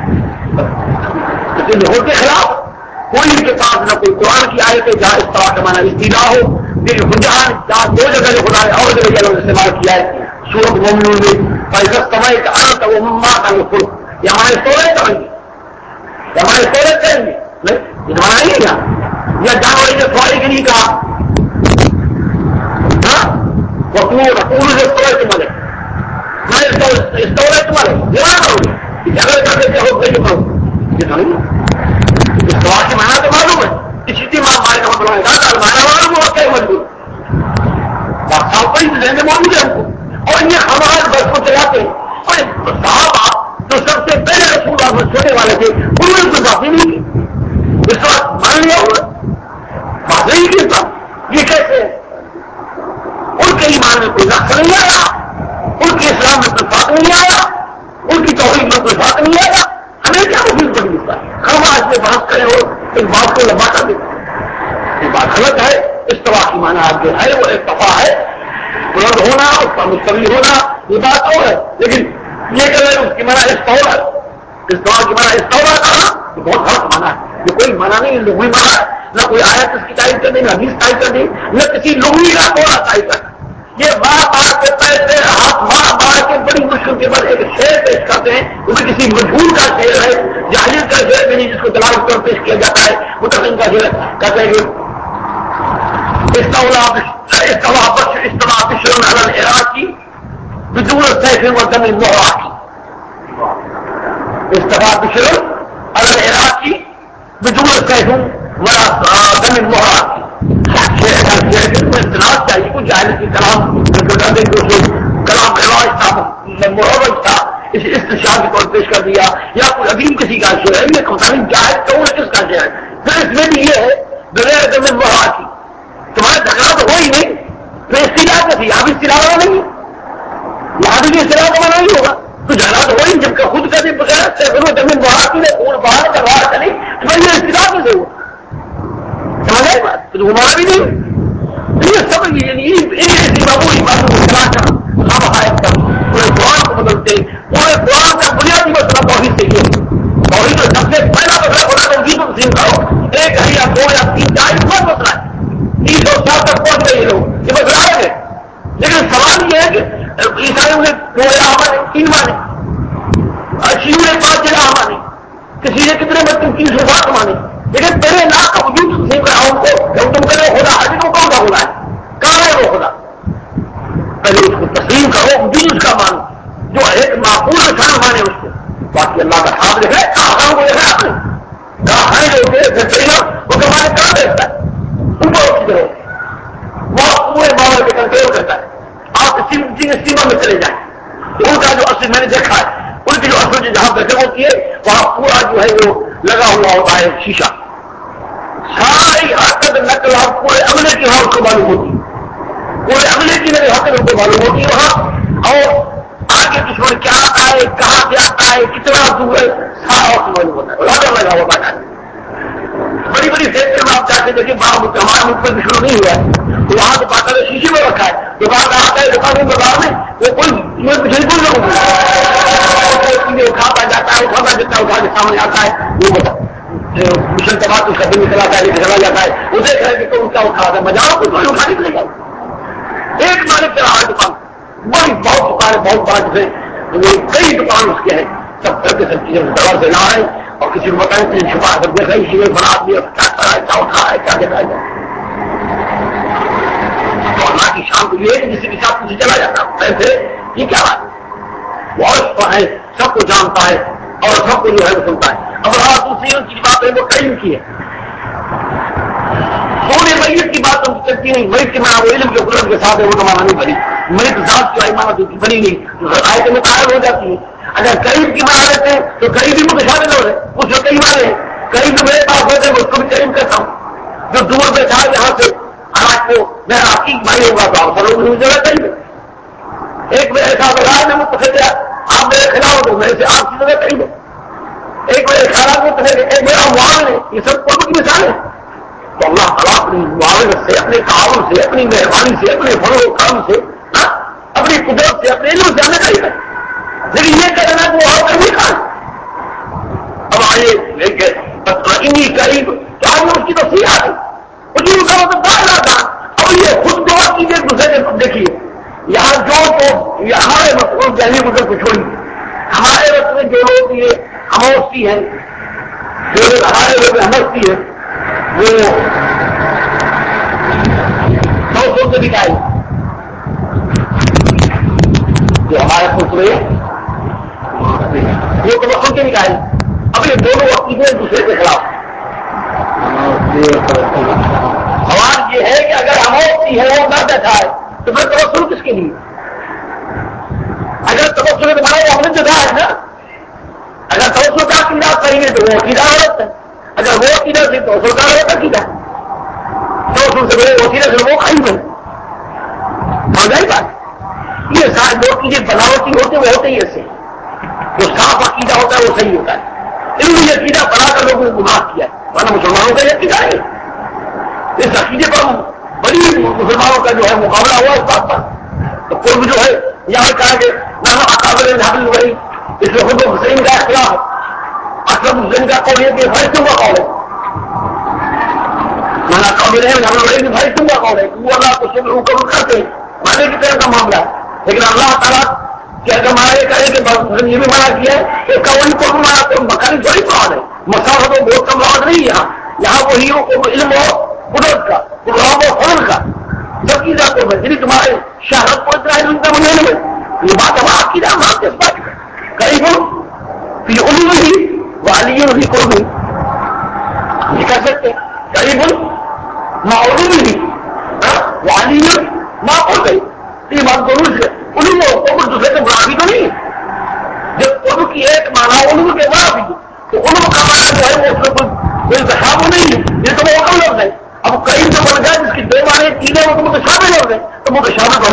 لیکن ہو کے خلاف کوئی کے پاس نہ کوئی قرآن کی آیت ہے جہاں استوا کا معنی استیلاء ہو. یہ خدان جہاں دو جگہ جو خدا نے اور جگہ یہ استعمال کیا ہے سورت مومنون میں پیسہ سمے کا انت وہ مما کا خود یہ ہمارے استعمال کریں گے یہ ہمارے استعمال کریں گے نہیں یہ ہمارا نہیں کہا یا جانور کے سواری کے لیے کہا پورے سے استعمال تمہارے میں استعمال تمہارے یہ کرو گے جگہ کر دیتے ہو گئی کرو یہ نہیں استعمال کی معنی تو معلوم ہے. اسی ماں مارے کا مطلب ہے مانا معلوم ہوا کیا مجبور صاحب کوئی ذہن موجود ہے ہم کو اور یہ ہمارے بس کو چلاتے ہیں. اور صحابہ جو سب سے پہلے رسول اللہ میں چھوٹے والے تھے انہوں نے کوئی بات نہیں کی اس وقت مان لیا ہوگا بات نہیں کی بات یہ کیسے ان کے ایمان میں کوئی نقص نہیں آیا ان کے اسلام میں کوئی فرق نہیں آیا ان کی توحید میں کوئی فرق نہیں آیا. ہمیں کیا مفید پڑی اس بات ہم آج میں بات کریں اور ایک بات کو لمبا کر دیں یہ بات غلط ہے. استوا کی معنی آپ جو ہے وہ ارتفاع ہے بلند ہونا اس کا مستوی ہونا یہ بات اور ہے. لیکن یہ کہ اس کی معنی استولا استوا کی معنی استولا کہا یہ بہت غلط معنی ہے. یہ کوئی معنی نہیں لغوی معنی ہے نہ کوئی آیت اس کی تعریف کرنی نہ حدیث تعریف کرنی نہ کسی لغوی کا کوڑا تعریف کرنا. یہ بار کے پیسے ہاتھ مار کے بڑی مشکل کے بعد ایک شعر پیش کرتے ہیں وہ بھی کسی مجبور کا شعر ہے جاہل کا شعر بھی نہیں جس کو تلاوت کر پیش کیا جاتا ہے متقن کا شعر کہتے ہیں استوا بشر علی العراقی بدون سیف و دم المحراقی. استوا بشر علی العراقی بدون سیف و دم المحراقی. اختلاف چاہیے کچھ جاہل کی کلام کلام رواج تھا مروج تھا اس استشار کے طور پیش کر دیا یا کوئی عظیم کسی کا شعر ہے یہ خطانی کیا ہے کون کس کا شعر ہے. پھر اس میں بھی یہ ہے بغیر دم محراقی تمہارا جھگڑا تو ہو ہی نہیں پھر استیلاء اصطلاح کیسی؟ یہاں بھی اصطلاح والا نہیں ہے، یہاں بھی اصطلاح کا مانا نہیں ہوگا تو جانا تو وہی جب کا خود کا بھی بغیر سیکڑوں زمین باہر کا باہر چلی تو میں یہ اصطلاح کیسے ہوا؟ سمجھ آئی بات؟ تو ہمارا بھی نہیں یہ سب ایسی معمولی باتوں کو اصلاح کا ہم حایت کا پورے قرآن کو بدلتے پورے قرآن کا بنیادی مسئلہ توحید سے یہ توحید تو سب سے پہلا مسئلہ خدا کو اسی کو تقسیم کرو، ایک ہے یا دو یا تین چار بہت مسئلہ ہے، 300 سال تک پہنچ گئے یہ لوگ، یہ مسئلہ ہے لیکن سوال یہ ہے کہ عیسائیوں نے 2 الہ مانے 3 مانے، شیعوں نے 5 الہ مانے، کسی نے کتنے بچے 307 مانے، لیکن پہلے لا کا وجود تقسیم کرا ان کو جب تم کرے خدا ہے تو کون سا خدا ہے؟ کہاں ہے وہ خدا؟ پہلے اس کو تسلیم کرو، وجود اس کا مانو، جو ایک معقول انسان مانے اس کو، باقی اللہ کا خواب دیکھے کہاں کو دیکھا آپ نے کہاں ہے جو وہ ہمارے کہاں دیکھتا ہے ان کو کرو، وہ پورے ماحول کے کنٹرول کرتا ہے، آپ سیما میں چلے جائیں، ان کا جو اصل میں نے دیکھا ہے ان کی جو اصل جہاں بیٹھے ہوتی ہے وہاں پورا جو ہے وہ لگا ہوا ہوتا ہے شیشہ، ساری حرکت نقل اور پورے عملے کی وہاں اس کو معلوم ہوتی ہے، پورے عملے کی میری حرکت ان کو معلوم ہوتی ہے وہاں، اور آگے دشمن کیا آتا ہے کہاں سے آتا ہے کتنا دور ہے سارا وقت معلوم ہوتا ہے، لگا لگا ہوا بتا ہے، بڑی بڑی فیکٹری میں آپ جاتے دیکھیں ہمارا ملک میں بھی شروع نہیں ہوا ہے تو وہاں تو باقاعدہ شیشے میں رکھا ہے، دکاندار آتا ہے دکان بازار میں وہ کوئی پچھلے کوئی نہ ہوتی اٹھاتا جاتا ہے اٹھاتا جاتا ہے اٹھا کے سامنے آتا ہے وہ بتا مشن کے بعد اس کا دن نکل آتا ہے چلا جاتا ہے وہ دیکھ رہے کہ ان کا اٹھا ہے بجاؤ کو کوئی اٹھا نکلے گا، ایک مالک چلا رہا ہے دکان بڑی بہت دکان ہے بہت بڑا جسے کئی دکان اس کے ہیں سب طرح کے سب چیزیں دور سے لا رہے ہیں اور کسی کو بتائیں کسی چھپا کر دیکھ رہے ہیں بنا دیا کیا کرا ہے کیا اٹھا ہے کیا دیکھا جائے تو اللہ کی شان کو یہ ہے کہ کسی کے ساتھ مجھے چلا جاتا پیسے یہ کیا بات بہت ہے سب کو جانتا ہے اور سب کو جو ہے وہ سنتا ہے، اب رہا دوسری کی بات ہے وہ قیم کی ہے، سونے میت کی بات ہم کرتی نہیں، میت کے مانا وہ علم کے قدرت کے ساتھ ہے وہ زمانہ نہیں بنی، میت ذات کی ایمانت بنی نہیں آیت میں قائم ہو جاتی ہے، اگر قریب کی مانا لیتے ہیں تو قریب بھی متشابہ ہو رہے اس میں کئی مانے ہیں، قریب تو میرے پاس ہوتے ہیں اس کو بھی قریب کرتا ہوں، جو دور بیٹھا ہے یہاں سے آج کو میں آپ کی بھائی ہوگا تو آپ سر لوگ جگہ قریب، ایک میرے ساتھ رائے میں متفق ہے آپ میرے خلاف ہو میرے سے آپ کی جگہ قریب ہے، ایک میرے خیالات میں متفق ہے ایک میرا معاون ہے، یہ سب قرب کی مثال ہے، تو اللہ تعالیٰ اپنی معاونت سے اپنے تعاون سے اپنی مہربانی سے اپنے فضل و کرم سے اپنی قدرت سے اپنے علم سے ہمیں قریب ہے، لیکن یہ کہنا کہ وہ اور کبھی کھا اب آئیے انہیں قریب تو آج اس کی تفصیل آ گئی وجود کا مطلب دائرہ تھا، اب یہ خود دعا کیجیے دوسرے کے دیکھیے یہاں جو تو یہ ہمارے مطلب جہنی مدد کو چھوڑیے، ہمارے وقت میں جو لوگ یہ ہموستی ہیں جو لوگ ہمارے لوگ ہمستی ہے وہ 100 سے بھی آئی جو ہمارے ملک میں وہ تو وقت کے نکال اب یہ دونوں وقت ایک دوسرے کے خلاف سوال یہ ہے کہ اگر ہموستی ہے وہ نہ بیٹھا ہے تو پھر توسل کس کے لیے؟ اگر توسل تمہارا وہ اپنے جگہ ہے نا، اگر توسل کا عقیدہ صحیح ہے تو وہ عقیدہ غلط ہے، اگر وہ عقیدہ سے توسل کا غلط عقیدہ توسل سے بڑے وہ عقیدہ سے وہ قائم ہے، سمجھ آئی بات؟ یہ سارے دو چیزیں بناوٹی ہوتے وہ ہوتے ہی ایسے، جو صاف عقیدہ ہوتا ہے وہ صحیح ہوتا ہے، علم یہ عقیدہ بنا کر لوگوں نے گمراہ کیا ہے، ورنہ مسلمانوں کا یہ عقیدہ ہے، اس عقیدے پر بڑی مسلمانوں کا جو ہے مقابلہ ہوا اس بات پر، تو قرب جو ہے یہاں کہا کہ نہ اکابر حامل ہوئی اس میں خود حسین کا اختلاف ہے، اسلم حسین کا قول یہ کہ فرشتوں کا قول ہے، نہ قابل ہے حامل ہوئی کہ فرشتوں کا قول ہے، وہ اللہ کو سب حکم کرتے ہیں مانے کی طرح کا معاملہ ہے، لیکن اللہ تعالیٰ کیا ہمارا یہ کہے کہ یہ بھی منع کیا ہے کہ قول کو ہمارا تو مکانی بڑی بات ہے، مسافت تو بہت کم بات نہیں یہاں وہی علم ہو قدرت کا غلام و فضل کا سب کی ذاتوں میں یعنی تمہارے شہرت کو اتنا علم کا مجھے میں یہ بات ہم آپ کی نام آپ کے بات قریب پھر علم ہی والی بھی قرب یہ کہہ سکتے قریب معلوم ہی والی ماں پڑ گئی یہ بات ضرور ہے علم کو دوسرے سے برابری تو نہیں ہے، جب علم کی ایک مانا علم کے برابری تو علم کا مانا جو ہے وہ اس میں کوئی انتخاب نہیں ہے، یہ تو وہ کم لفظ ہے، اب قریب جو بن گیا جس کی 2 معنی 3 وہ تو متشابہ لفظ ہے، تو متشابہ تو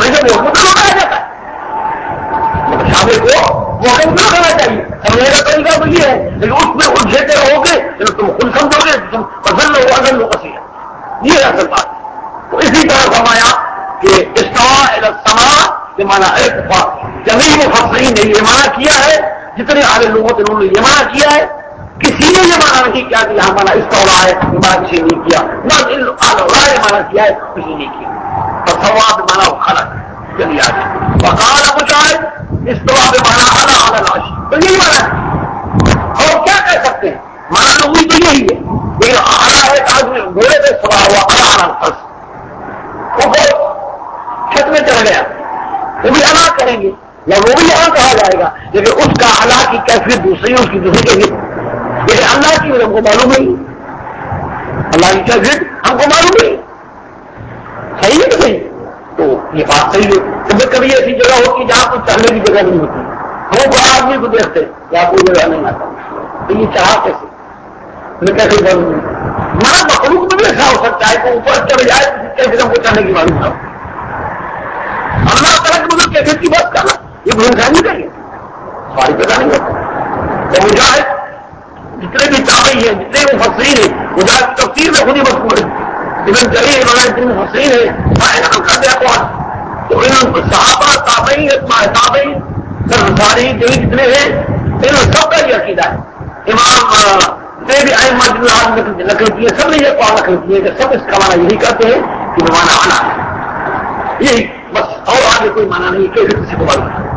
ویسے وہ لوٹایا جاتا ہے شامل کو وہ کرنا چاہیے. سمجھنے کا طریقہ تو یہ ہے لیکن اس میں الجھتے رہو گے تم خود سمجھو گے تم پسند ہو اصل لو کسی ہے یہ اصل بات. تو اسی طرح فرمایا کہ استوا الی السماء کے معنی جمیع مفسرین نے یہ معنی کیا ہے جتنے اہل لغت انہوں نے یہ معنی کیا ہے. کسی نے یہ معنی نہیں کیا کہ یہاں مانا استولا ہے یہ معنی کسی نے نہیں کیا نہ یہ معنی کیا ہے کسی نے کیا. اور ثواب مانا خلق چلیے آگے وقال مجاہد استوا مانا اعلیٰ اعلیٰ العرش تو یہی معنی ہے. اور کیا کہہ سکتے ہیں مانا تو ہوئی تو یہی ہے لیکن اعلیٰ ایک آدمی گھوڑے پہ سوار ہوا اعلیٰ اعلیٰ فرض وہ چھت میں چڑھ گیا وہ بھی اعلیٰ کریں گے یا وہ بھی یہاں کہا جائے گا لیکن اس کا اعلیٰ کی کیفیت دوسری اس کی دوسری کیفیت لیکن اللہ کی ہم کو معلوم نہیں اللہ کی کیفیت ہم کو معلوم نہیں صحیح ہے کہ نہیں. تو یہ بات صحیح ہے. کبھی کبھی ایسی جگہ ہوتی ہے جہاں کوئی چڑھنے کی جگہ نہیں ہوتی ہم بڑا آدمی کو دیکھتے یا کوئی جگہ نہیں آتا تو یہ چاہ کیسے کیسے ضروری ہمارا مخلوق میں بھی ایسا ہو سکتا ہے کہ اوپر چڑھ جائے کیسے ہم کو چڑھنے کی معلوم نہ ہو. اللہ تعالیٰ کی مطلب کیفیت کی بات کرنا یہ بھنسانی کریے سواری پیدا نہیں ہوتا. تو مجاہد جتنے بھی تابعی ہیں جتنے مفسرین ہیں مجاہد کی تفسیر میں خود ہی مذکور ہے ابن جریر وغیرہ جتنے مفسرین ہیں سارے نقل کرتے ہیں اقوال. تو ان صحابہ تابعی تابعی سارے جتنے ہیں ان سب کا یہ عقیدہ ہے. امام نے بھی ائمہ نقل کیے سب نے یہ قول نقل کیے کہ سب اس کا معنی یہی کرتے ہیں کہ وہ معنی آنا ہے یہی بس اور آگے کوئی معنی نہیں کہ کسی کو معلوم ہے.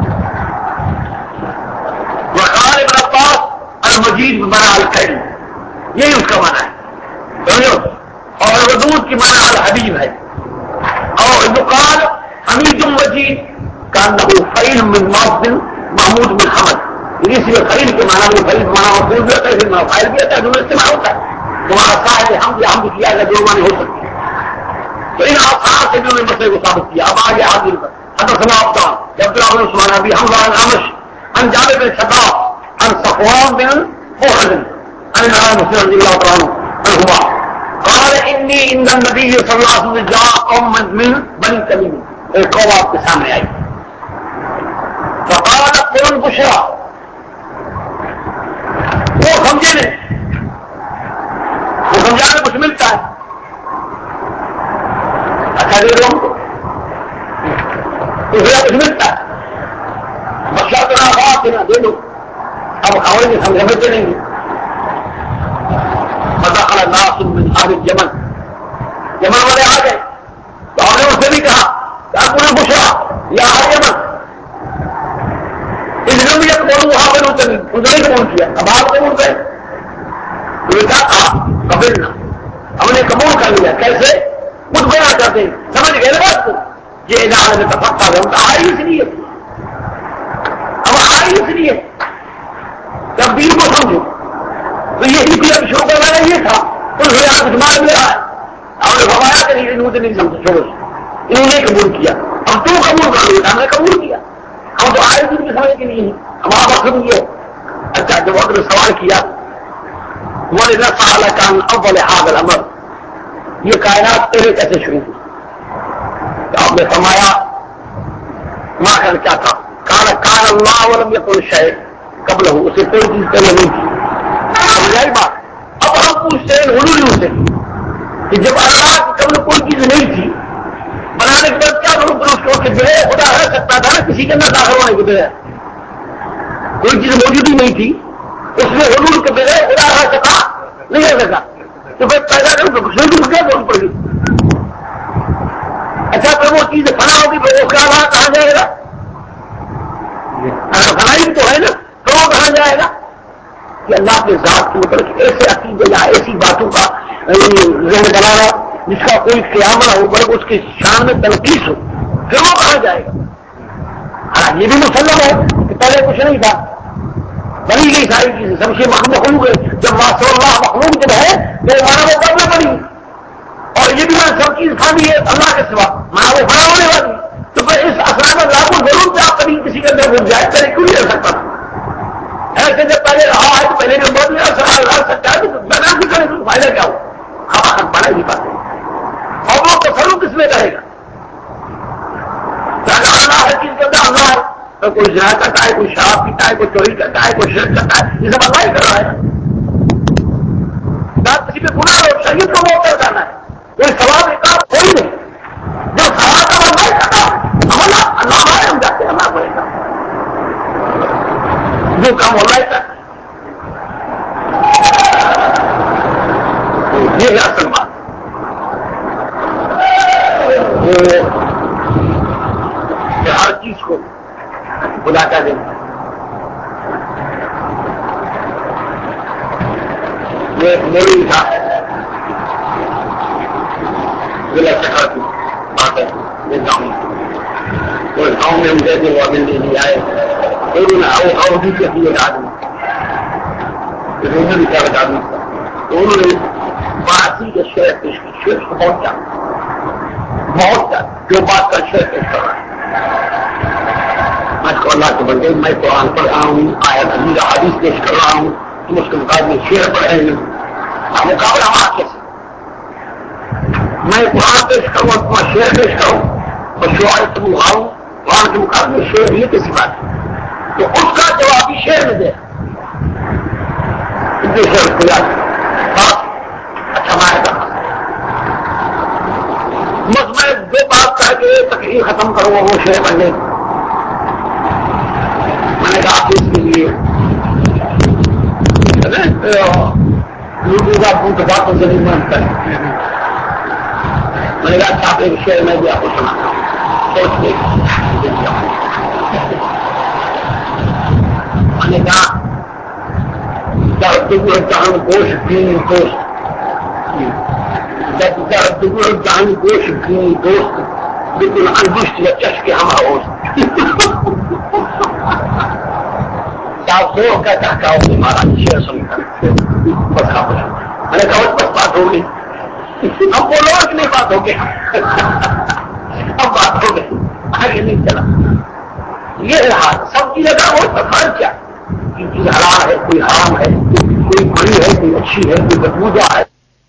وقال ابن عباس المجید بمعنى الكريم یہی اس کا معنی ہے. اور ودود کی معنی الحبیب ہے. اور یقال حمید مجید كأنه فعيل من ماض محمود بن حمد اس میں فعیل کے معنی میں فعیل معنی مفعول بھی ہوتا ہے پھر فاعل بھی ہوتا ہے دونوں استعمال ہوتا ہے. تمہارا صاحب ہم یا ہم بھی کیا گیا دو معنی ہو سکتی ہے. تو ان آثار سے بھی انہوں نے مسئلے کو ثابت کیا. اب آگے حاضر حدثنا عبدان جب عبد الله بن عثمان ابي حمزه عن عمش عن جابر بن شداد عن صفوان بن فهد عن مسلم رضي الله تعالى عنهما قال اني عند النبي صلى الله عليه وسلم جاء قوم من بني تميم ایک قوم آپ کے سامنے آئی فقال قل بشرا وہ سمجھے نہیں وہ سمجھانے کچھ ملتا ہے اچھا دے دو کچھ ملتا ہے بچہ تو نہ بات نہ دے دو اب کھاؤ گے سمجھتے نہیں گے. فدخل ناس من اهل اليمن یمن والے آ گئے تو ہم نے اس سے بھی کہا کہ پورے بشرا یا اہل یمن اس نے بھی ایک بولوں وہاں پہ انہوں نے قبول کیا. اب آپ قبول گئے تو یہ کہا قبل نہ ہم نے قبول کر لیا. کیسے خود بیان کرتے ہیں سمجھ گئے نا بات کو یہ ادارے میں تفقہ ہے ہم تو آئے اس لیے اب آئے اس لیے جب دین کو سمجھو تو یہی بھی اب شروع کرنا یہ تھا اس میں آپ کچھ مار ملا ہے ہم نے فرمایا کہ انہوں نے نہیں سمجھا چھوڑو انہوں نے قبول کیا ہم تو قبول کر لیا ہم نے قبول کیا ہم تو آئے دن کے سمجھ کے لیے ہمارا مقصد یہ اچھا جب وقت نے سوال کیا وہ نہ سال کان اول هذا الامر یہ کائنات پہلے کیسے شروع ہوئی تو آپ نے فرمایا ماں کر کیا تھا کان اللہ ولم یکن شیء قبل اسے کوئی چیز پہلے نہیں تھی. سمجھائی بات. اب ہم پوچھتے ہیں حلول سے کہ جب اللہ کی قبل کوئی چیز نہیں تھی بنانے کے بعد کیا ضرورت اس کو کہ بغیر خدا رہ سکتا تھا نا کسی کے اندر داخل ہونے کے بغیر کوئی چیز موجود ہی نہیں تھی اس میں حلول کے بغیر خدا رہ سکا نہیں رہ سکا تو پھر پیدا کروں تو کچھ نہیں کیا ضرورت پڑے گی. اچھا پھر وہ چیز فنا ہوگی پھر اس کا آدھار کہاں جائے گا اگر فنائی تو ہے نا تو وہ کہاں جائے گا کہ اللہ کے ذات کے مطلب ایسے عقیدے یا ایسی باتوں کا ذہن بنانا جس کا کوئی قیام نہ ہو بلکہ اس کی شان میں تنقید ہو پھر وہ کہاں جائے گا. ہاں یہ بھی مسلم ہے کہ پہلے کچھ نہیں تھا بنی گئی ساری چیزیں سب سے مخلوق ہے جب ماشاء اللہ مخلوق جب ہے تو مانا وہ قبل بنی اور یہ بھی میں سب چیز کھانی ہے اللہ کے سوا مانا وہ بڑا ہونے والی تو پھر اس اثر میں لاکھوں ضرور سے آپ کبھی کسی کے اندر گھس جائے پہلے کیوں نہیں رہ سکتا تھا ایسے جب پہلے رہا ہے تو پہلے جو بہت اثر رہ سکتا ہے تو میں بھی کرے تو فائدہ کیا ہو ہم بنا نہیں پاتے اور وہ تصرف کس میں کرے گا تو کوئی زنا کرتا ہے، کوئی شراب پیتا ہے، کوئی چوری کرتا ہے، کوئی شرک کرتا ہے، یہ سب اللہ ہی کر رہا ہے. کسی پہ گناہ اور شریعت کو وہ کرنا ہے، کوئی ثواب عقاب کوئی نہیں. جو ثواب کا اللہ ہی کرتا ہے، اللہ ہمارے ہم جاتے ہیں، اللہ کرے گا جو کام اللہ ہی کرتا ہے. یہ ہے اصل بات. کہ ہر چیز کو خدا کا دیں. یہ میری تھا بات ہے. یہ گاؤں کوئی گاؤں میں مجھے جو وہ ملنے نہیں آئے بھی کہتی ہے آدمی آدمی تو انہوں نے باسی کے شعر پیش کی. شعر کو بہت زیادہ جو بات کا شعر پیش کر رہا ہے. میں اس کو اللہ کے بندے میں قرآن پڑھ رہا ہوں، آیت حدیث پیش کر رہا ہوں، تم اس کے مقابلے شعر پڑھ رہے ہیں. مقابلہ ہمارا کیسے؟ میں قرآن پیش کروں اور تمہارا شعر پیش کروں اور شعر تم اگاؤں، قرآن کے مقابلے شعر یہ کسی بات ہے؟ تو اس کا جواب بھی شعر میں دے. شعر کھلا اچھا بس میں دو بات کر کے تقریر ختم کروں گا. وہ شعر بننے میں نے کہا اس کے لیے لوگوں کا پوچھ باتوں سے نہیں مانتا ہے. میں نے کہا آپ ایک شعر میں بھی آپ کو سناتا ہوں، سوچ کے میں نے کہا جہاں گوشت کی دوست جہاں گوشت کی دوست بالکل انگشت یا چش کے ہم صاف سو کا چاہتا ہوں ہمارا شعر سن کر بس آپ میں نے کہا بس بات ہوگی. اب بولو کہ نہیں بات ہو گیا، اب بات ہو گئی، آگے نہیں چلا. یہ رہا سب کی جگہ وہ فرق کیا کہ چیز حلال ہے، کوئی حرام ہے، کوئی بڑی ہے، کوئی اچھی ہے، کوئی بدبوجا ہے،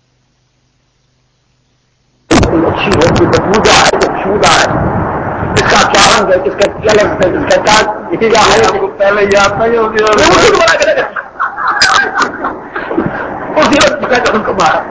کوئی اچھی ہے، کوئی بدبوجا ہے، کوئی خوشبودا ہے. اس کا کیا رنگ ہے، کس کا کیا لفظ ہے، اس کا کیا نتیجہ ہے، آپ کو پہلے یاد نہیں ہوتی اسی وقت پکا کر ان کو مارا.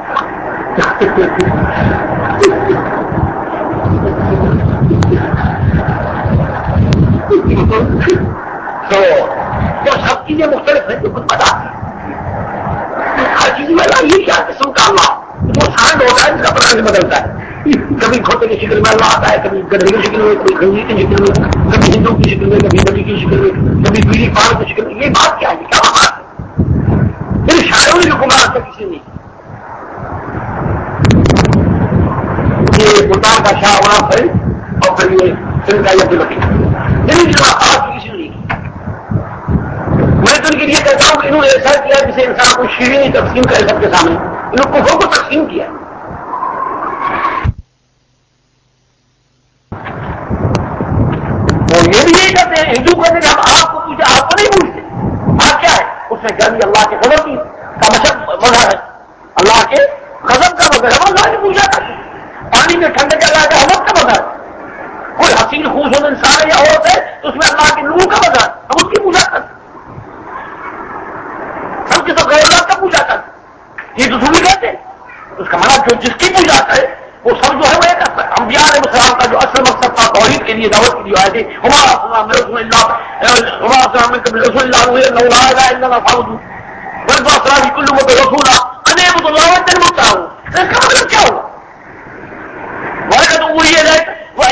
تو سب چیزیں مختلف ہیں، تو کچھ پتا ہر چیز میں اللہ یہ کیا قسم کا اللہ وہ سانڈ ہوتا ہے جس کا پرانگ بدلتا ہے. کبھی کھوتے کی شکل میں اللہ آتا ہے، کبھی گدھے کی شکل میں، کبھی کھنجی کی شکل میں، کبھی ہندو کی شکل میں، کبھی نبی کی شکل میں، کبھی بیڑی پان کی شکل میں. یہ بات کیا ہے؟ کیا بات ہے؟ پھر شاعری جو گمراہ تھا کسی نے یہ ملتان کا شاہ وہاں پھر اور پھر یہ پھر کا یہ دلکی میری جو آواز کسی نے نہیں. میں تو ان کے لیے کہتا ہوں کہ انہوں نے ایسا کیا جسے انسان کو شیرینی تقسیم کرے سب کے سامنے. انہوں کفروں کو تقسیم کیا. اور یہ بھی یہی کرتے ہیں ہندو کہتے ہیں ہم آپ کو پوچھا، آپ کو نہیں پوچھتے. آپ کیا ہے؟ اس میں گرمی اللہ کے غضب کی کا مظہر ہے، اللہ کے غضب کا مظہر ہے. اللہ نے پوچھا تھا پانی میں ٹھنڈک اللہ کا غضب کا مظہر ہے. کوئی حسین خوبصورت انسان یا عورت ہے تو اس میں اللہ کے نور کا مظہر، ہم اس کی پوجا کرتے. سب کے سب غیر اللہ کا پوجا کرتے. یہ تو تم کہتے ہیں اس کا مطلب جو جس کی پوجا کرے وہ سب جو ہے وہ یہ کرتا ہے. انبیاء علیہ السلام کا جو اصل مقصد تھا توحید کے لیے دعوت کے لیے آئے تھے. ہمارا اسلام رسول اللہ ہمارا اسلام رسول اللہ کلو میں رسول انیب اللہ متا ہوں. اس کا مطلب کیا ہوگا؟ تو وہ یہ ہے وہ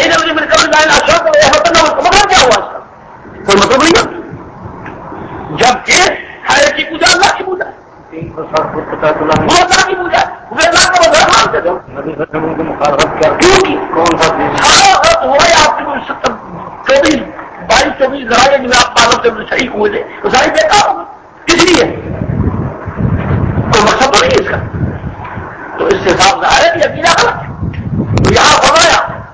مطلب کیا ہوا؟ اس کا کوئی مطلب نہیں ہے. جبکہ ہر کی پوجا اللہ کی پوجا اللہ کی پوجا وہ اللہ کا مظہر مانتے تھے. مخالفت کیا کون سا ہوا ہے آپ کی 22-24 ذرائع جو آپ معلوم سے شریک ہوئے تھے وہ ساری بیکار ہوگا. کس لیے؟ کوئی مقصد تو نہیں ہے اس کا. تو اس سے صاف ظاہر ہے کہ عقیدہ غلط ہے. یہاں فرمایا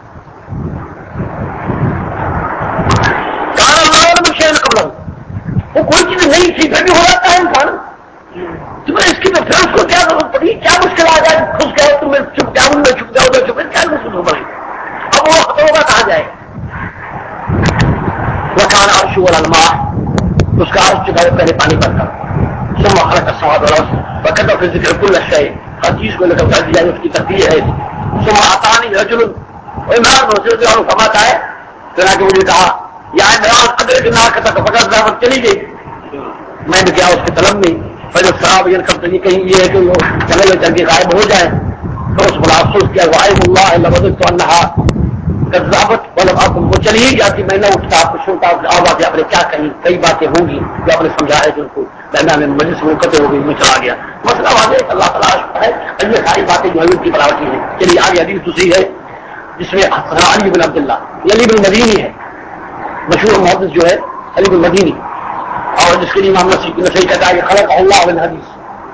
کان اللہ میں شیئن قبل وہ کوئی چیز نہیں تھی پھر بھی ہو جاتا ہے انسان. تمہیں اس کی تو پھر اس کو کیا ضرورت پڑی؟ کیا مشکل آ جائے؟ خوش کہو تم چپ جاؤں میں چھپ جاؤ ادھر چھپ کیا مشکل ہو پڑی؟ اب وہ ختم ہوگا کہاں جائے؟ وہ کھانا وعرشه على الماء اس کا عرش جو ہے پہلے پانی پر تھا ثم خلق السماوات والارض وكتب في الذكر كل شيء ہر چیز کو لے کر کر دیا اس کی تقدیر ہے ثم اعطاني رجل وعمران بن حسین رضی اللہ عنہ فرماتا ہے چنانچہ مجھے کہا یا عمران قدر کے نہ کتا فقط دعوت چلی گئی میں نے کیا اس کے طلب میں پہلے صحابہ یہ کب تک کہیں یہ ہے کہ وہ چلے چل کے غائب ہو جائیں تو اس بلا افسوس کیا وعیم اللہ لوجدت انہا کذابت ولم اکن وہ چلی ہی جاتی میں نہ اٹھتا آپ کو سنتا آواز آپ نے کیا کہیں کئی باتیں ہوں گی جو آپ نے سمجھا ہے جن کو درمیان میں مجلس میں قطع ہو گئی میں چلا گیا مسئلہ واضح اللہ تعالیٰ ہے یہ ساری باتیں جو ہے ان کی بناوٹی ہیں چلیے آگے حدیث دوسری ہے جس میں علی بن عبداللہ علی بن مدینی ہے مشہور محدث جو ہے علی بن مدینی اور جس کے لیے امام نسائی کہتا ہے کہ خلق اللہ بن حدیث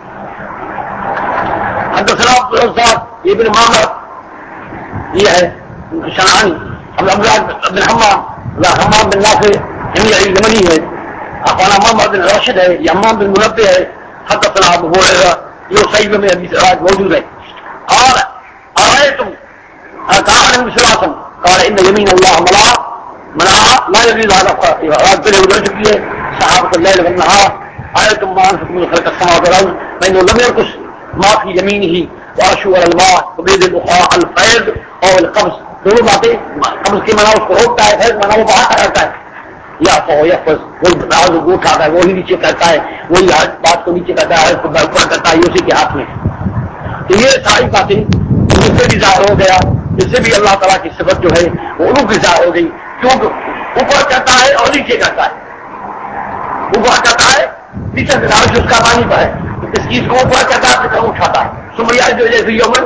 حدثنا عبد الرزاق ابن معمر یہ ہے شنعانی عبداللہ بن حمام بن نافع یمنی ہے اخوانا محمد بن راشد ہے یہ حمام بن منبہ ہے حدثنا ابو ہریرہ یہ صحیح میں حدیث موجود ہے اور ارایتم قال النبي صلی اللہ علیہ وسلم قال ان يمين الله منع لا يزيد على خاطئه اور پھر ادھر چکی ہے صحابۃ الليل والنهار آیتم ما انفقوا من خلق السماوات والارض فانه لم ينقص ما في يمينه وعرشه على الماء وبيد الاخرى الفيض او القبض دونوں باتیں قبض کی معنی اس کو روکتا ہے فیض معنی وہ بہا کرتا ہے یا وہی اٹھاتا ہے وہی نیچے کرتا ہے وہی بات کو نیچے کرتا ہے اوپر کرتا ہے اسی کے ہاتھ میں تو یہ ساری باتیں جس سے بھی ظاہر ہو گیا جس سے بھی اللہ تعالیٰ کی صفت جو ہے وہ ان کی ظاہر ہو گئی کیونکہ اوپر کرتا ہے اور نیچے کرتا ہے اوپر کرتا ہے نیچے سے اس کا پانی پر ہے اس چیز کو اوپر کرتا ہے پھر اٹھاتا ہے سمریا جو جیسے یومن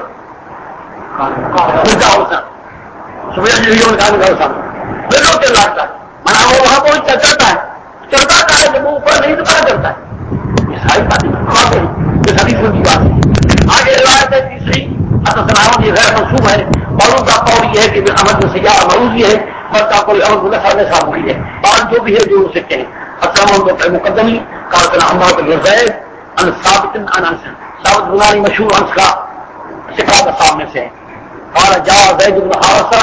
سمریا جو یومن کا پھر روتے لاتا ہے منا وہ وہاں پہنچ کر چلتا ہے جب وہ اوپر نہیں تو کہاں چلتا ہے یہ ساری باتیں یہ سبھی کی بات ہے آگے روایت ہے تیسری سلامت یہ غیر منصوب ہے معلوم کا قول یہ ہے کہ احمد سیاح معروض یہ ہے مرد کا قول احمد صاحب ہوئی ہے اور جو بھی ہے جو ہو سکتے ہیں اسلام مقدمی کارتنا احمد الرزیب ان ثابت ثابت بنانی مشہور انس کا صفات صاحب میں سے ہے قال جاء زید بن حارثہ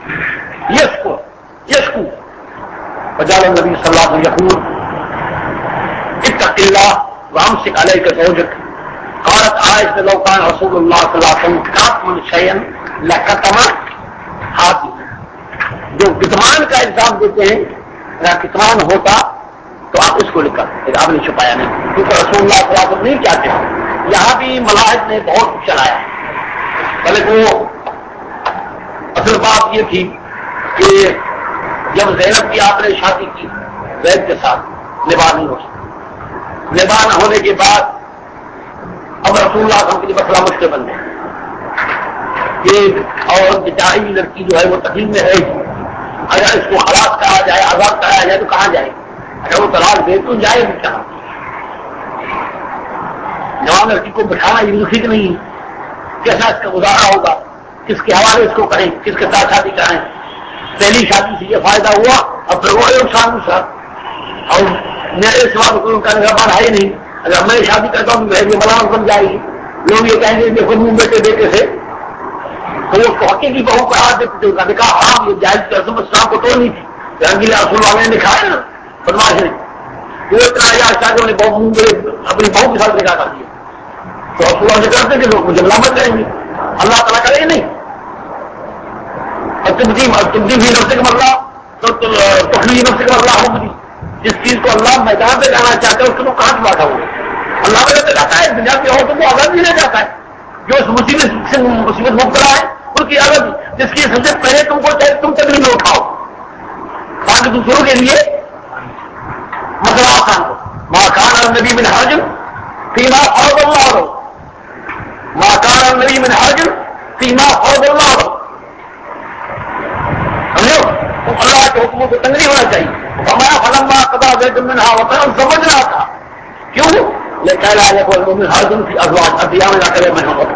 یشکو وجعل النبي صلى الله عليه وسلم يقول اتق الله وامسك عليك زوجك قالت عائشة لو كان رسول الله صلى الله عليه وسلم كاتما شيئا لكتم هذه جو کتمان کا الزام دیتے ہیں اگر کتمان ہوتا تو آپ اس کو لکھا آپ نے چھپایا نہیں کیونکہ رسول اللہ صلی اللہ علیہ وسلم نہیں چاہتے یہاں بھی ملاحد نے بہت کچھ چلایا بلکہ وہ اصل بات یہ تھی کہ جب زینب کی آپ نے شادی کی زید کے ساتھ نباہ نہیں ہو سکتا نباہ نہ ہونے کے بعد اب رسول اللہ صلی اللہ علیہ وسلم کے لیے مسئلہ مشکل بن گیا کہ اور بچاری لڑکی جو ہے وہ تکلیف میں ہے اگر اس کو ہلاک کرایا جائے آزاد کرایا جائے تو کہاں جائے اگر وہ طلاق دے تو جائے بھی کہاں جوان لڑکی کو بٹھانا یہ ٹھیک نہیں ہے کیسا اس کا گزارا ہوگا کس کے حوالے اس کو کریں کس کے ساتھ شادی کرائیں پہلی شادی سے یہ فائدہ ہوا اب پھر وہ نقصان دوسرا اور میرے سوال کوئی ان کا نگربان ہے ہی نہیں اگر میں شادی کرتا ہوں تو یہ ملامت بن جائے گی لوگ یہ کہیں گے کہ خود منہ بیٹے سے تو وہ حقیقی بہو کو ہاتھ دیتے تھے ان کا نکاح حرام یہ جائز رسم اسلام کو توڑنی تھی رنگیلا رسول والے نے دکھایا نا بدماش نے وہ اتنا یاد تھا کہ انہیں بہو منہ میں اپنی بہو کے ساتھ نکاح کر دیا تو رسول اللہ سے کرتے کہ لوگ مجھے ملامت کریں گے اللہ تعالیٰ کرے گا نہیں اور تم بھی نفس کا مسئلہ تو تخلیقی نفس کا مسئلہ ہوگی جس چیز کو اللہ میدان پہ جانا چاہتا ہے اس کو کہاں سے بیٹھا ہوا اللہ میں تو جاتا ہے دنیا کی عورتوں کو آزاد نہیں جاتا ہے جو اس مصیبت مبتلا ہے ان کی عادت جس کی سب سے پہلے تم کو چاہے تم تکلیف میں اٹھاؤ تاکہ دوسروں کے لیے مسئلہ آسان ہو ماں کان النبی من حرج فیما فرض اللہ ہو ماں کان النبی من حرج فیما فرض اللہ ہو اللہ کے حکموں کو تنگ نہیں ہونا چاہیے ہمارا فلما قضا زید منها وطرا سمجھ رہا تھا کیوں لیکن المؤمن حرج فی ازواج ادیان لا کرے میں ہوگا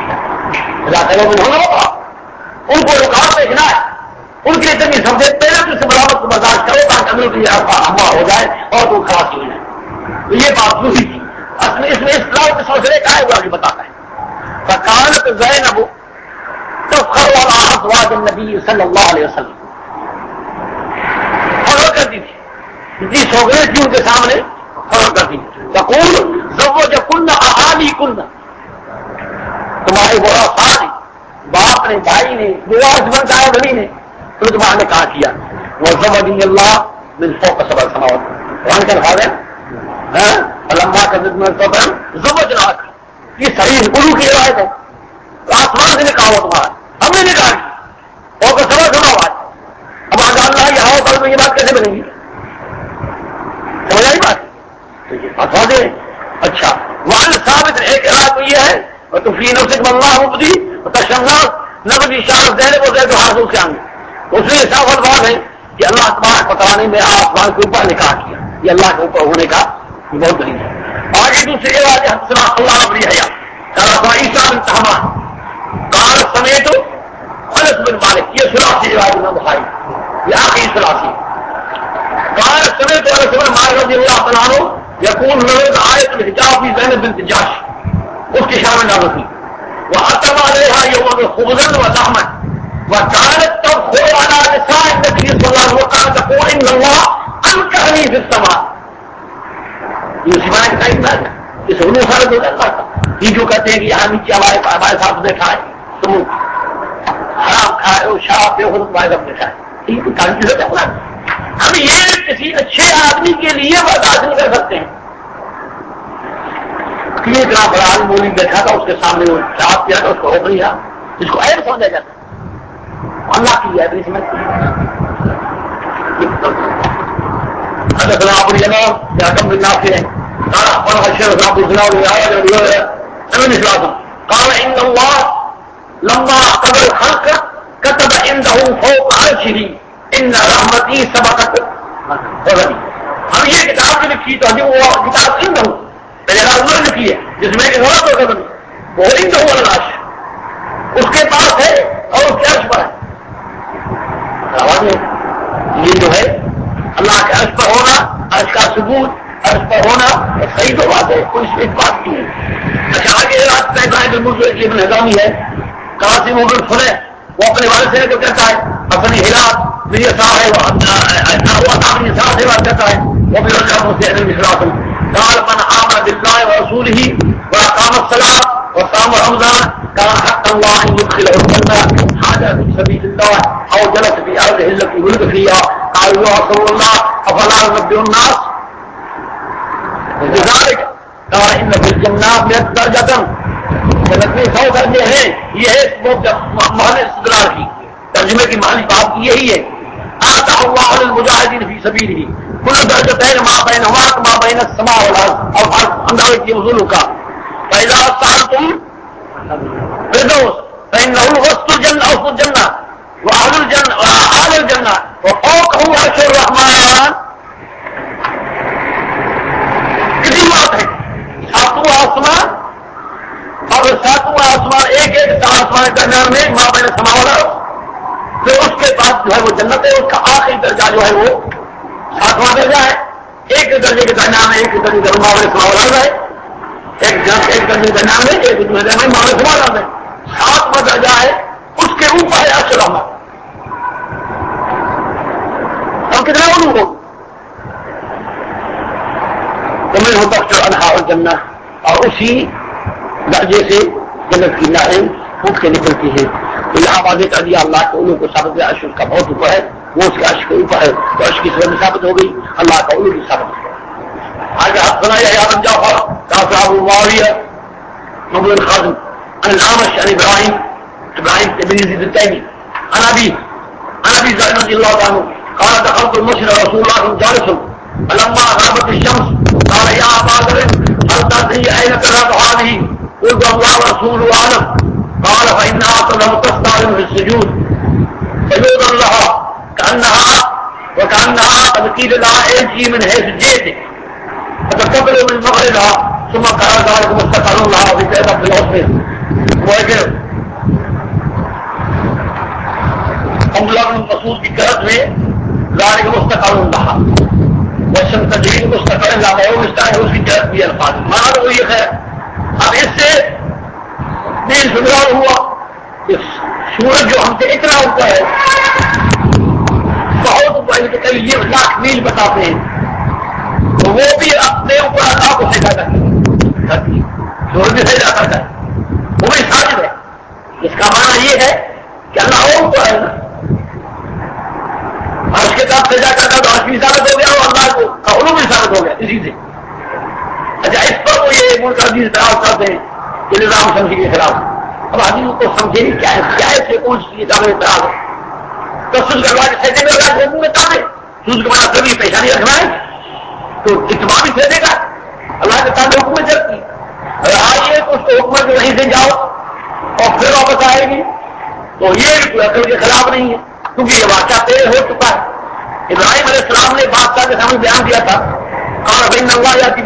ان کو رکاوٹ دیکھنا ہے ان کے لیے سب سے پہلے تو اس ملامت کو برداشت کرو تاکہ اگلے کے لیے ہوا ہو جائے اور تو خلاص ہو جائے تو یہ بات دوسری تھی اس میں اسلام کے سوچنے کا ہے وہ آگے بتاتا ہے فکانت زینب تفخر على ازواج النبی صلی اللہ علیہ وسلم فخر کرتی تھی جتنی سوگریں تھی ان کے سامنے خبر کرتی تقول زوجکن احالیکن، تمہارے بڑا ساتھ باپ نے، بھائی نے، وارث بنتا ہے بھائی نے، تو تمہارے نے کہا کیا وزوجنی اللہ من فوق سبع سماوات، قرآن کا الفاظ ہے لمبا کر زوجنا، یہ صحیح اردو کی روایت ہے، آسمان سے نکاح ہوا تمہارا، ہم نے نکاح کی فوق سبع سماوات۔ اب آج اللہ یہ ہوا پر میں یہ بات کیسے بنے گی؟ سمجھ آئی بات؟ تو یہ الفاظ ہے۔ اچھا وعن ثابت، ایک روایت تو یہ ہے اور تو فی نفسک واللہ مبدی تشنع نبی اشارت دینے کو زید حاصل سے آئیں گے، اس میں صاف الفاظ ہے کہ اللہ تبارک و تعالیٰ نے آسمان کے اوپر نکاح کیا، یہ اللہ کے اوپر ہونے کا بہت دلیل ہے۔ آگے دوسری روایت حدثنا اللہ بن یحییٰ قال عیسیٰ بن طہمان قال سمعت انس بن مالک، یہ ثلاثی روایت امام بخاری، یہ آخری ثلاثی قال سمعت انس بن مالک رضی اللہ تعالیٰ عنہ یقول نزلت آیت الحجاب فی زینب بنت جحش، اس کی شان میں نازل ہوئی وَأَتَمَ عَلَيْهَا يَوْمًا خُبْزًا وَلَحْمًا وَكَانَتْ تَبْخُرُ عَلَى نِسَاءِ النَّبِيِّ صلی اللہ علیہ وسلم وَكَانَتْ تَقُولُ إِنَّ اللَّهَ أَنكَحَنِي فِي السَّمَاءِ، یہ اسی معنی کا ٹائم ہے، اس علوم خالد ہو جاتا تھا، یہ جو کہتے ہیں کہ یہاں نیچے ہمارے ساتھ نے کھائے تم حرام کھائے ہو، شراب پہ خود تمہارے ساتھ نے کھائے، یہ کوئی کام کی ضرورت ہے؟ ہم یہ کسی اچھے آدمی کے لیے برداشت نہیں کر سکتے ہیں۔ اتنا بڑا عالم مولی بیٹھا تھا، اس کے سامنے وہ شراب پیا تھا، اس کو روک لیا، جس کو عیب سمجھا جاتا ہے، اللہ کی عیب نہیں سمجھتی۔ حدثنا ابو اليمان يعتم بالنافع قال اخبرنا الشيخ ابو الزناد قال ان الله لما قضى الخلق كتب عنده فوق عرشه ان رحمتي سبقت غضبي۔ ہم یہ کتاب جو لکھی تو وہ کتاب عنده پہلے لکھی ہے جس میں کہ غلط ہو گئی، وہ عنده العرش اس کے پاس ہے اور اس کے عرش پر ہے۔ یہ جو ہے اللہ کے عرش پر ہونا، عرش کا ثبوت، عرش پر ہونا صحیح تو بات ہے، کوئی اس بات کی ہے۔ اچھا آگے رات ابن ہزامی ہے قاسم بن فلح، وہ اپنے والد سے جو کہتا ہے اپنی ہلاک میری صاحب ہے، سے بات کرتا ہے، وہ بھی قال من آمن بالله ورسوله وأقام الصلاة وصام رمضان كان حق الله أن يدخله الجنة حاجة في سبيل الله أو جلس في أرضه التي ولد فيها قال يا رسول الله أفلا ينبئ الناس بذلك قال إن في الجنة 100 درجة، جنت میں 100 درجے ہیں، یہ ہے محل استدلال کی ترجمے کی محل بات یہی ہے۔ آتا اللہ للمجاہدین فی سبیلہ كل درجتين ما بينهما ما بين السماء والارض، اور اندازہ کی وصول کا فاذا سالتم فردوس فانه وسط الجنه وسط الجنه واهل الجنه واهل الجنه وفوقه عرش الرحمن۔ کتنی بات ہے، ساتواں آسمان اور ساتواں آسمان ایک آسمان کے درمیان میں ما بین السماء والارض، پھر اس کے بعد جو ہے وہ جنت ہے، اس کا آخری درجہ جو ہے وہ 7واں درجہ ہے، ایک درجے کے درمیان میں ایک درجے کا ماحول سماول ہے، ایک درجے کے درمیان میں ایک درجے میں ماحول سماول ہے، 7واں درجہ ہے، اس کے اوپر ہے عرش الرحمن۔ اور کتنا علوم ہو تمہیں ہوتا انہار الجنہ، اور اسی درجے سے جنت کی نہریں پھوٹ کے نکلتی ہے۔ تو یہاں واضح کر دیا اللہ کے علوم کو ثابت ہے، عرش کا بہت اوپر ہے، وہ اس کے عرش کے اوپر ہے، تو عرش کی صورت میں ثابت ہو گئی، اللہ کا علوم کی ثابت ہو گئی۔ آگے حد سنایا یا بن جعفر قال ابو معاویہ ابو القاسم عن الاعمش عن ابراہیم بن یزید التیمی عن ابی ذر رضی اللہ عنہ قال دخلت المسجد رسول الله جالس فلما غابت الشمس قال يا ابا ذر هل تدري اين تذهب هذه؟ قلت الله ورسوله اعلم قال فانها لمتستعلم في السجود فيؤذن لها وكأنها قد قيل لها ارجعي من حيث جئت فتقبل من مغربها ثم قال ذلك مستقر لها بكذا في الوصف وغيره۔ عبداللہ بن مسعود کی قرأت میں ذلك مستقر لها والشمس تجري مستقر لها وہ مستقر اس کی قرأت بھی الفاظ مانا تو یہ ہے۔ اب اس سے دین سدھار ہوا کہ سورج جو ہم سے اتنا ہوتا ہے بہت کئی لاکھ میل بتاتے ہیں، وہ بھی اپنے اوپر اللہ کو سجدہ کرتی سورج بھی سجدہ کرتا ہے، وہ بھی ساجد ہے. اس کا معنی یہ ہے کہ اللہ وہ اوپر ہے نا، عرش کے ساتھ سجدہ کرتا تو عرش بھی ثابت ہو گیا اور اللہ کا علو بھی ثابت ہو گیا اسی سے. اچھا اس پر وہ یہ ملک عزیز اعتراض کرتے ہیں کہ نظام شمسی کے خلاف. اب عزیز کو سمجھے نہیں کیا ہے سے کون سی کتابیں اعتراض ہے. تو سوچ کروا کے سجدے میں اللہ کے حکم میں تابے سوچ کے بنا کبھی پیشانی رکھنا ہے تو اتباع بھی سجدے کا اللہ کے تابع حکم میں چلتی. اگر آئیے تو اس کو حکم کے وہیں سے جاؤ اور پھر واپس آئے گی تو یہ کوئی عقل کے خلاف نہیں ہے کیونکہ یہ واقعہ پہلے ہو چکا ہے. ابراہیم علیہ السلام نے بادشاہ کے سامنے بیان دیا تھا اللہ یا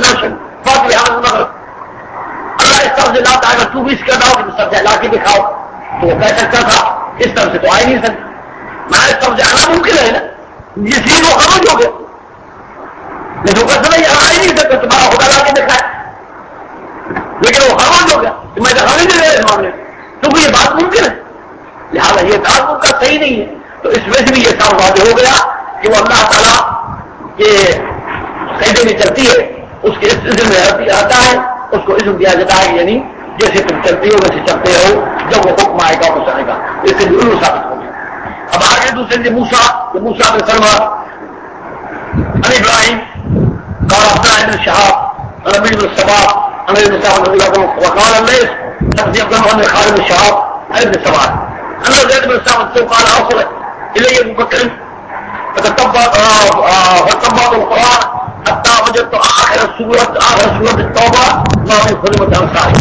اللہ اس طرف سے لاتا ہے اگر تو بھی اس کا داؤ اس طرف سے لا کے دکھاؤ تو وہ کہہ سکتا تھا اس طرف سے تو آ ہی نہیں سکتا. میں اس طرف سے آنا ممکن ہے نا جس چیز وہ خرچ ہو گیا لیکن وہ نہیں آ ہی نہیں سکتا تمہارا ہوگا لا کے دکھائے لیکن وہ خرچ ہو گیا تو میں دکھا نہیں دے رہا اس معاملے کیونکہ یہ بات ممکن ہے. لہٰذا یہ تعلق کا صحیح نہیں ہے. تو اس میں سے بھی یہ کام واضح ہو گیا کہ وہ اللہ تعالیٰ کے سجدے میں چلتی ہے اس کے اسم میں آتا ہے اس کو اسم دیا جاتا ہے یعنی جیسے تم چلتے ہو ویسے چلتے رہو جب وہ حکم آئے گا وہ چلے گا اس سے ضرور ثابت ہو گیا. اب آگے دوسرے سے موسیٰ بن سلمہ عن ابراہیم قال عبد بن شہاب عن ابی بن سبا عن ابن صاحب رضی اللہ عنہ وقال الليث تقضي عبد الرحمن بن خالد بن شهاب عن ابن سبا عن زيد بن ثابت قال اوصل الي ابو بكر فتطبق القرآن حتى وجدت آخر سورة التوبة ما من خدمة أنصاري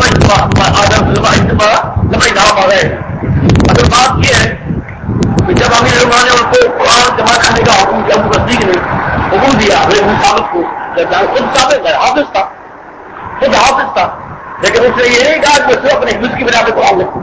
لما ادھا غیر. اگر بات یہ ہے کہ جب امیر علماء نے ان کو قرآن جمع کرنے کا حکم کیا ابو تصدیق نے حکم دیا ابن ثابت کو خود ثابت ہے حافظ تھا لیکن اس نے یہ نہیں کہا کہ صرف اپنے حفظ کی بنا پہ قرآن لکھوں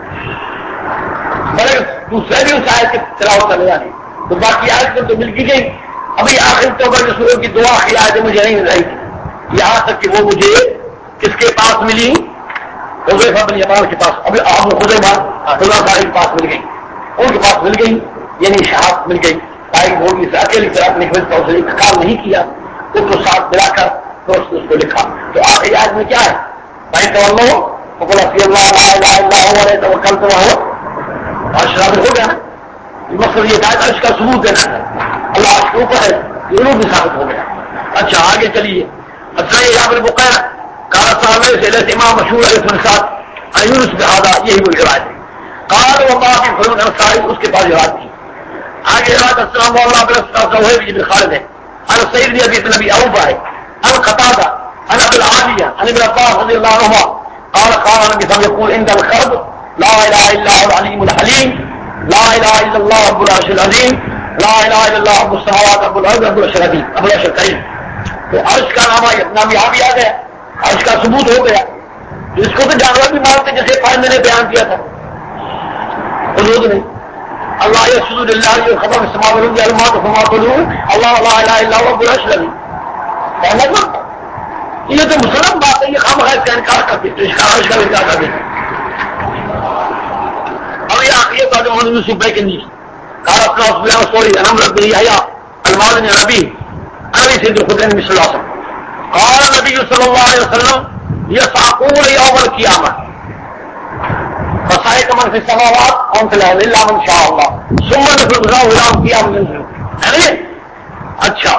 بلکہ دوسرے بھی اس آیت کی تلاوت کرنے جانے تو باقی آیت تو مل کی گئی. ابھی آخر توبہ کے سورہ کی دعا کی آیتیں مجھے نہیں مل رہی تھی یہاں تک کہ وہ مجھے کس کے پاس ملی حذیفہ بن یمان کے پاس. ابھی آپ حذیفہ اللہ تعالیٰ کے پاس مل گئی ان کے پاس مل گئی یعنی شہادت مل گئی تاریخ ہوگی سے اکیلی سے اپنے حفظ کا اسے انتقال نہیں کیا اس کو ساتھ ملا کر تو اس کو لکھا. تو آخری آیت میں کیا ہے بھائی تو شرابت ہو گیا نا مقصد یہ تھا اس کا ثبوت دینا ہے اللہ کے اوپر ہے ضرور بھی ثابت ہو گیا. اچھا آگے چلیے. اچھا یہ یہاں پر بقیر کالا صاحب سے امام مشہور علیہ السلام ایونس بہادا یہی وہ روایت ہے. قال وما في فرد انصاری اس کے پاس روایت تھی. آگے روایت السلام علیہ بن خالد ہے عن سعید بن ابي نبی اوفا ہے عن قتادہ عن ابي العالية عن ابن عباس رضي الله عنهما قال قال النبي صلى الله عليه وسلم يقول عند الخرب لا اله الا هو العليم الحليم لا اله الا الله رب العرش العظيم لا الہ الا اللہ رب السماوات رب الارض رب العرش العظیم ابو العرش الکریم. تو عرش کا نام یہاں بھی آ گیا عرش کا ثبوت ہو گیا. تو اس کو تو جانور بھی مانتے جیسے میں نے بیان کیا تھا حدود نہیں اللہ یسجد للہ خبر السماوات والارض الماء فما تدعون اللہ لا الہ الا هو رب العرش العظیم. یہ تو مسلم بات ہے یہ خامخواہ اس کا انکار کرتے تو اس کا عرش کا انکار کرتے. اب یہ آخری بات محمد یوسف بھائی کے نیچے قال اپنا اصبح سوری انم رب یحییٰ المازن نبی سید الخدرین صلی اللہ علیہ وسلم قال النبی صلی اللہ علیہ وسلم یسعقون یوم القیامہ فصائق من فی السماوات ومن فی الارض الا من شاء اللہ ثم نفرغ لهم قیام منه. اچھا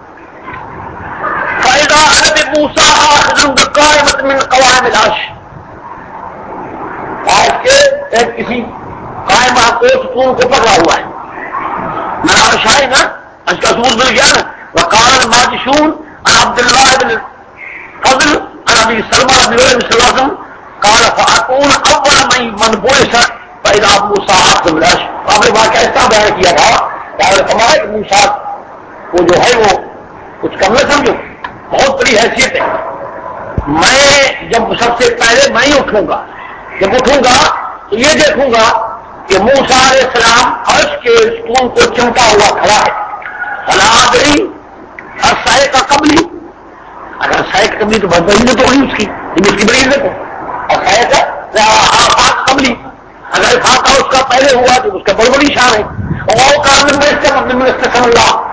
فاذا انا بموسیٰ آخذ بقائمة من قوائم العرش آج کے ایک کسی قائمہ کو ستون کو پکڑا ہوا ہے میں عرش ہے نا اس کا ثبوت مل گیا نا. وقال الماجشون عن عبد الله بن فضل عن ابي سلمى بن صلى الله عليه وسلم قال فاكون اول من بعث فاذا موسى اخذ العرش. آپ نے واقعہ ایسا بیان کیا تھا کہ فرمایا کہ موسیٰ وہ جو ہے وہ کچھ کم نہ سمجھو بہت بڑی حیثیت ہے. میں جب سب سے پہلے میں ہی اٹھوں گا جب اٹھوں گا تو یہ دیکھوں گا کہ موسیٰ علیہ السلام عرش کے ستون کو چمٹا ہوا کھڑا ہے. فلادری اور سائے کا قبلی اگر سائے کا قبلی تو بہت بڑی عزت ہوگی اس کی اس کی بڑی عزت ہے. اور سائے کا آفاق قبلی اگر فاقہ اس کا پہلے ہوا تو اس کا بڑی بڑی شان ہے. اور کامن میں اس کا مطلب اللہ اللہ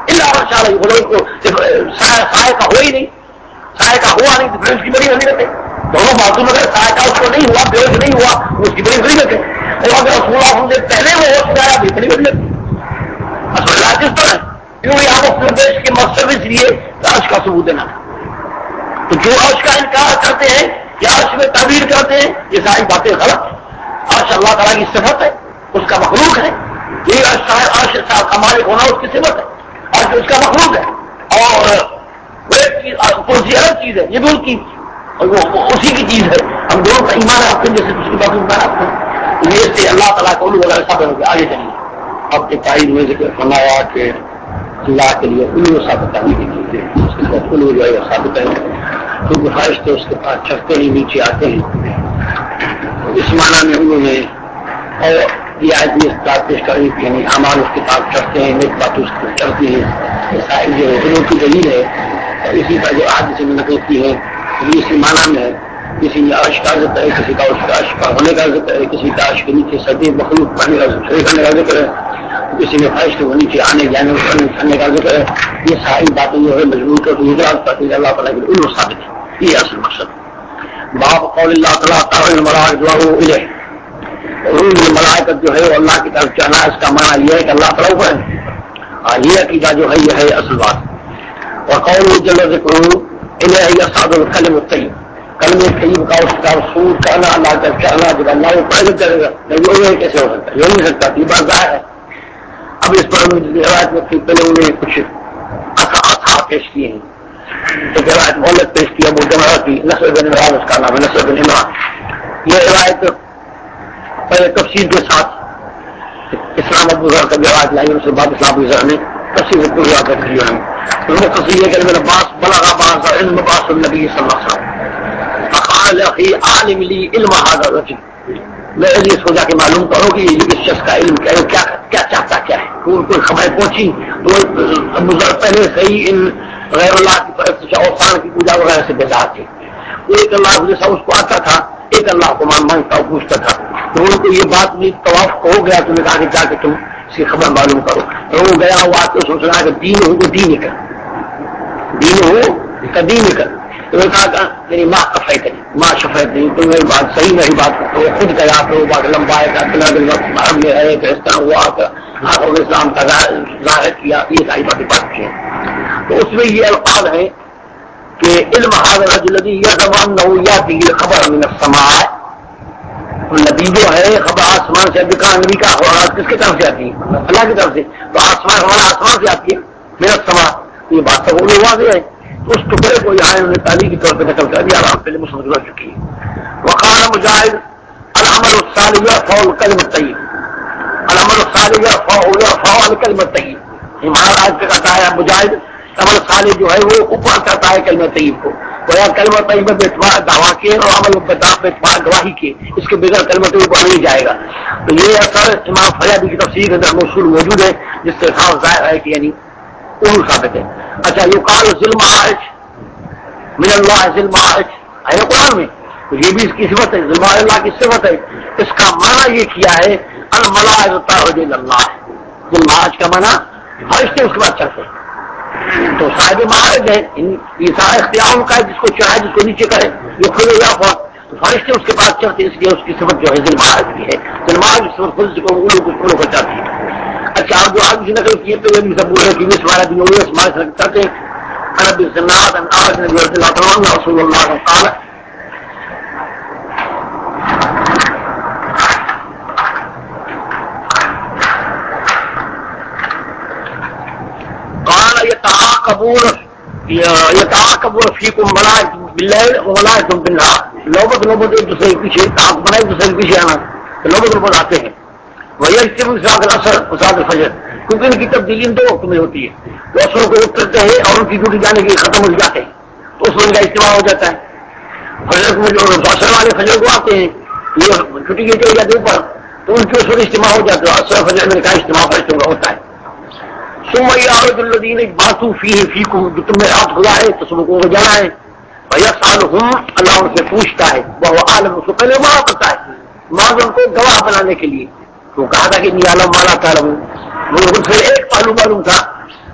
ماشاء اللہ بولو کو سائے کا ہو ہی نہیں، سائے کا ہوا نہیں تو پھر اس کی بڑی فضیلت ہے. دونوں باتوں میں اگر سائے کا اس کو نہیں ہوا، بے ہوش نہیں ہوا، اس کی بڑی فضیلت ہے. اور اگر رسول اللہ ہم سے پہلے وہ ہوش میں آیا بھی بڑی فضیلت ہے. اصل کس طرح کیوں یہاں مختلف دیش کے مقصد اس لیے عرش کا ثبوت دینا. تو جو عرش کا انکار کرتے ہیں یا عرش میں تعبیر کرتے ہیں یہ ساری باتیں غلط ہیں. عرش اللہ تعالیٰ کی صفت ہے، اس کا مخلوق ہے. یہ عرش کا مالک ہونا اس کی صفت ہے، عرش اس کا مخلوق ہے. اور وہ ایک چیز کرسی الگ چیز ہے، یہ بھی اس کی اسی کی چیز ہے. ہم دونوں کا ایمان رکھتے ہیں جیسے اس کی بات ایمان رکھتے ہیں. یہ سے اللہ تعالیٰ کو وغیرہ سب ہو گیا. آگے چلیے. اب کے تائید میں ذکر فرمایا کہ اللہ کے لیے علو ثابت کرنے کی چیز ہے، اس کے بعد علو جو ہے وہ ثابت ہے کیونکہ فرشتے اس کے پاس چڑھتے ہی نیچے آتے ہیں. اس معنی میں انہوں نے اور یہ آدمی اس بات پیش کری کہ یعنی اعمال اس کے پاس چڑھتے ہیں، نیک بات اس کو چڑھتی ہے. یہ ساری جو علو کی دلیل ہے اور اسی کا جو آج سے نقل کی ہے یہ اسی معنی میں ہے. کسی عرش کا ذکر ہے، کسی کا اس کا عرش پر ہونے کا ذکر ہے، کسی کا عرش کے نیچے سدی مخلوق پڑھنے کا شریک کرنے کا ذکر ہے، کسی میں فرشت کے نیچے آنے جانے کرنے کا ذکر ہے. یہ ساری باتیں جو ہے مجبور کر کے اللہ تعالیٰ کے علم ثابت ہے. یہ اصل مقصد. باب قول اللہ تعالیٰ ملائکت جو ہے وہ اللہ کی طرف چاہنا، اس کا معنی یہ ہے کہ اللہ تعالیٰ اوپر ہے. یہ عقیدہ جو ہے یہ ہے اصل بات. اور قول جل ذکر الیہ یصعد الکلم الطیب، کلمہ طیب کا اس کا رسول کرنا، اللہ کا چاہنا جب اللہ وہ پڑھ کرے گا. یہ کیسے ہو سکتا ہے؟ یہ نہیں سکتا. یہ بات ظاہر ہے. اب اس پر روایت میں پہلے انہوں نے کچھ اثار پیش کیے ہیں. ایک روایت مولت پیش کیا وہ جمع کی نصر بن عمران، اس کا نام ہے نصر بن عمران. یہ روایت پہلے تفصیل کے ساتھ اسلام ابو ذر کا روایت لائی، اس کے بعد اسلام ابو ذر نے تفصیل سے پوری بات کی ہے. اس میں تفصیل یہ کہ میرے باس بلغ باس علم باس النبی صلی اللہ علیہ وسلم فقال اخي عالم لي علم هذا الرجل. میں اس کو جا کے معلوم کروں کہ اس شخص کا علم کیا چاہتا کیا ہے. کوئی خبر پہنچی تو ابو ذر پہلے سے ہی ان غیر اللہ کی پرستش اوثان کی پوجا وغیرہ سے بیدار تھے. ایک اللہ جیسا اس کو آتا تھا، ایک اللہ کو مانگتا اور پوچھتا تھا. تو ان کو یہ بات بھی توافق ہو گیا. تم نے کہا کہ جا کے تم اس کی خبر معلوم کرو. تو وہ گیا ہوا تو سوچ رہا کہ دین ہو تو دین کر، دین ہو کا دین کر. تو نے کہا میری ماں کفیت نہیں، ماں شفیت نہیں، تو میری بات صحیح نہیں بات کرتے. وہ خود گیا تو وہ بات لمبا ہے کہ میں ہے کہ اس طرح ہوا کہ اسلام کا ظاہر کیا. یہ ساری بات کی. تو اس میں یہ الفاظ ہیں کہ علم هذا الرجل الذي يزعم انه ياتي الخبر من السماء. نبی جو ہے خبر آسمان سے ابھی کہاں نبی کا خبرات کس کی طرف سے آتی ہے؟ اللہ کی طرف سے. تو آسمان ہمارا آسمان سے آتی ہے میرا سما. یہ بات تو وہ واضح ہے. اس ٹکڑے کو یہاں انہوں نے تعلیم کے طور پہ نقل کر دیا. آپ پہلے مسلم ہو چکی ہے. وقال مجاہد العمل الصالح يرفع الكلم الطيب، العمل الصالح يرفع الكلم الطيب. ہمارا آج کا کہتا ہے مجاہد عمل صالح جو ہے وہ اوپر کرتا ہے کلمہ طیب کو. وہ کلمہ طیب بے اعتبار دعویٰ کے اور عمل بے اعتبار گواہی کے، اس کے بغیر کلمہ طیب کو نہیں جائے گا. تو یہ اثر امام فریابی کی تفسیر کے اندر موصول موجود ہے جس سے صاف ظاہر ہے کہ یعنی علم ثابت ہے. اچھا یقال ذی المعارج من اللہ ذی المعارج ہے نا قرآن میں. تو یہ بھی اس کی صفت ہے، ذی المعارج اللہ کی صفت ہے. اس کا معنی یہ کیا ہے الملائکۃ تعرج الی اللہ. ذی المعارج کا معنی فرشتے اس کے بعد چلتے ہیں. تو صاحب معارج ہے، یہ سارا اختیار ان کا ہے، جس کو چاہے جس کو نیچے کرے یہ کھلے یا تو فرشتے اس کے پاس چڑھتے. اس لیے اس کی صفت جو ہے ذی المعارج کی ہے. ذی المعارج صفت خود کو چاہتی ہے. اچھا آپ جو آج کی نقل کیے تو یہ بھی سب بول رہے کہ اس بارے میں اس بارے کرتے ہیں. عرب الزناد ان آج نبی اللہ تعالیٰ رسول اللہ قال يتعاقبون فيكم ملائكة بالليل وملائكة بالنهار. نوبت ایک دوسرے کے پیچھے بنا ایک دوسرے کے پیچھے آنا تو نوبت آتے ہیں. وہی ساتھ الاثر اور ساتھ الفجر، کیونکہ ان کی تبدیلی دو وقت میں ہوتی ہے. وہ اثروں کو وقت کرتے ہیں اور ان کی ڈیوٹی جانے کے ختم ہو جاتے ہیں تو اس میں ان کا اجتماع ہو جاتا ہے. فجر میں جو اثر والے فجر کو آتے ہیں یہ چھٹی کے چلے جاتے اوپر تو ان کے اس وقت اجتماع ہو جاتا ہے. اثر فجر میں ان کا اجتماع فرشتوں کا ہوتا ہے. ثم يعرض الذين بعثوا فيه فيكم، جو تم میں رات خدا ہے تو سب کو جانا ہے. فيسألهم، اللہ ان سے پوچھتا ہے. وہ عالم اس کو پہلے وہاں پتا ہے معذم کو گواہ بنانے کے لیے. تو کہا تھا کہ نہیں عالم والا تعلم، وہ ان سے ایک پہلو معلوم تھا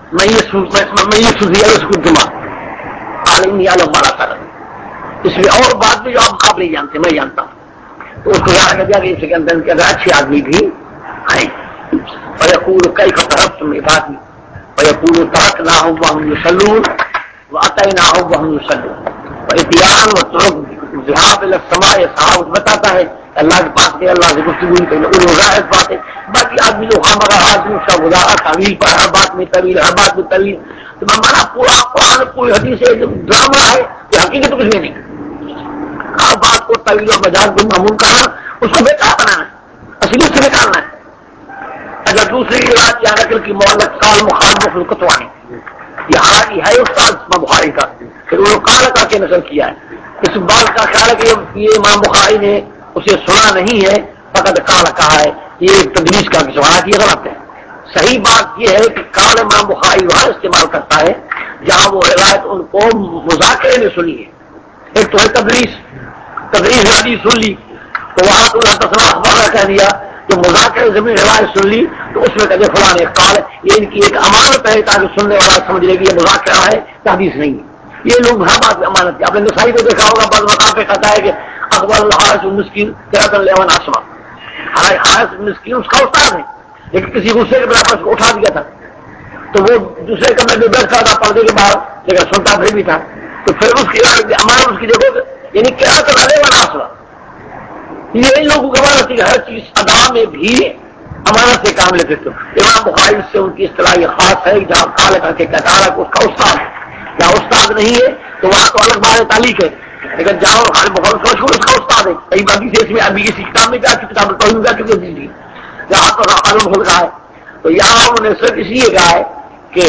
میں یہ سوزی اس کو دماغ عالمی عالم والا کر اس میں اور بات بھی جو آپ نہیں جانتے میں جانتا ہوں. تو اس کو ظاہر کر دیا کہ اس کے اندر اچھے آدمی بھی آئیں. فیقول کیف ترکتم عبادی فیقول ترکناہم وہم یصلون واتیناہم وہم یصلون. اتیان و ترک ذهاب الى السماء صحابت بتاتا ہے اللہ کے پاس کے اللہ سے گفتگو کرنا ظاہر بات ہے. باقی آدمی لوگ ہمارا آدمی اس کا گزارا طویل پر ہر بات میں طویل ہر بات میں طویل. تو میں مانا پورا قرآن پوری حدیث سے ڈرامہ ہے کہ حقیقت کچھ بھی نہیں. ہر بات کو طویل اور مجاز کو معمول کرنا اس کو بیکار بنانا ہے اصلیت سے نکالنا ہے. اگر دوسری بات یہاں نقل کی معلق قال مخالف القطوانی یہ حالی ہے استاد بخاری کا پھر وہ قال کا کے نقل کیا ہے. اس بات کا خیال ہے کہ یہ امام بخاری نے اسے سنا نہیں ہے فقط قال کہا ہے. یہ تدریس کا سوالات یہ غلط ہے. صحیح بات یہ ہے کہ قال امام بخاری وہاں استعمال کرتا ہے جہاں وہ روایت ان کو مذاکرے میں سنی ہے. ایک تو ہے تدریس حدیث سن لی تو وہاں تو اخبار کہہ دیا. جو مذاکرے زمین روایت سن لی تو اس میں کہتے فلاں نے قال یہ ان کی ایک امانت ہے تاکہ سننے والا سمجھ لے کہ یہ مذاکرہ ہے حدیث نہیں ہے. یہ لوگ ہر بات میں امانت ہے. آپ نے نسائی کو دیکھا ہوگا بعض مقام پہ کہتا ہے کہ اخبار الحارث المسکین لیون آسما حارث مسکین اس کا استاد ہے لیکن کسی غصے کے بنا پر اس کو اٹھا دیا تھا تو وہ دوسرے کمرے میں بیٹھتا تھا پردے کے باہر لیکن سنتا پھر بھی تھا. تو پھر اس کی امانت اس کی دیکھو یعنی کیا کرا لیون آسما یہ لوگوں کی امانت کی ہر چیز ادا میں بھی امانت سے کام لیتے تھے. امام بخاری سے ان کی اصطلاح یہ خاص ہے جہاں قال کر کے کہتا ہے کہ اس کا استاد ہے. جہاں استاد نہیں ہے تو وہاں تو الگ بات تعلیق ہے لیکن جہاں خالد بخاری مشہور اس کا استاد ہے. کئی باقی سے اس میں ابھی اسی کتاب میں جا چکی کتاب توحید جا چکی تھی جہاں تو خالد بخاری کہا ہے. تو یہاں انہوں نے صرف اس لیے کہا ہے کہ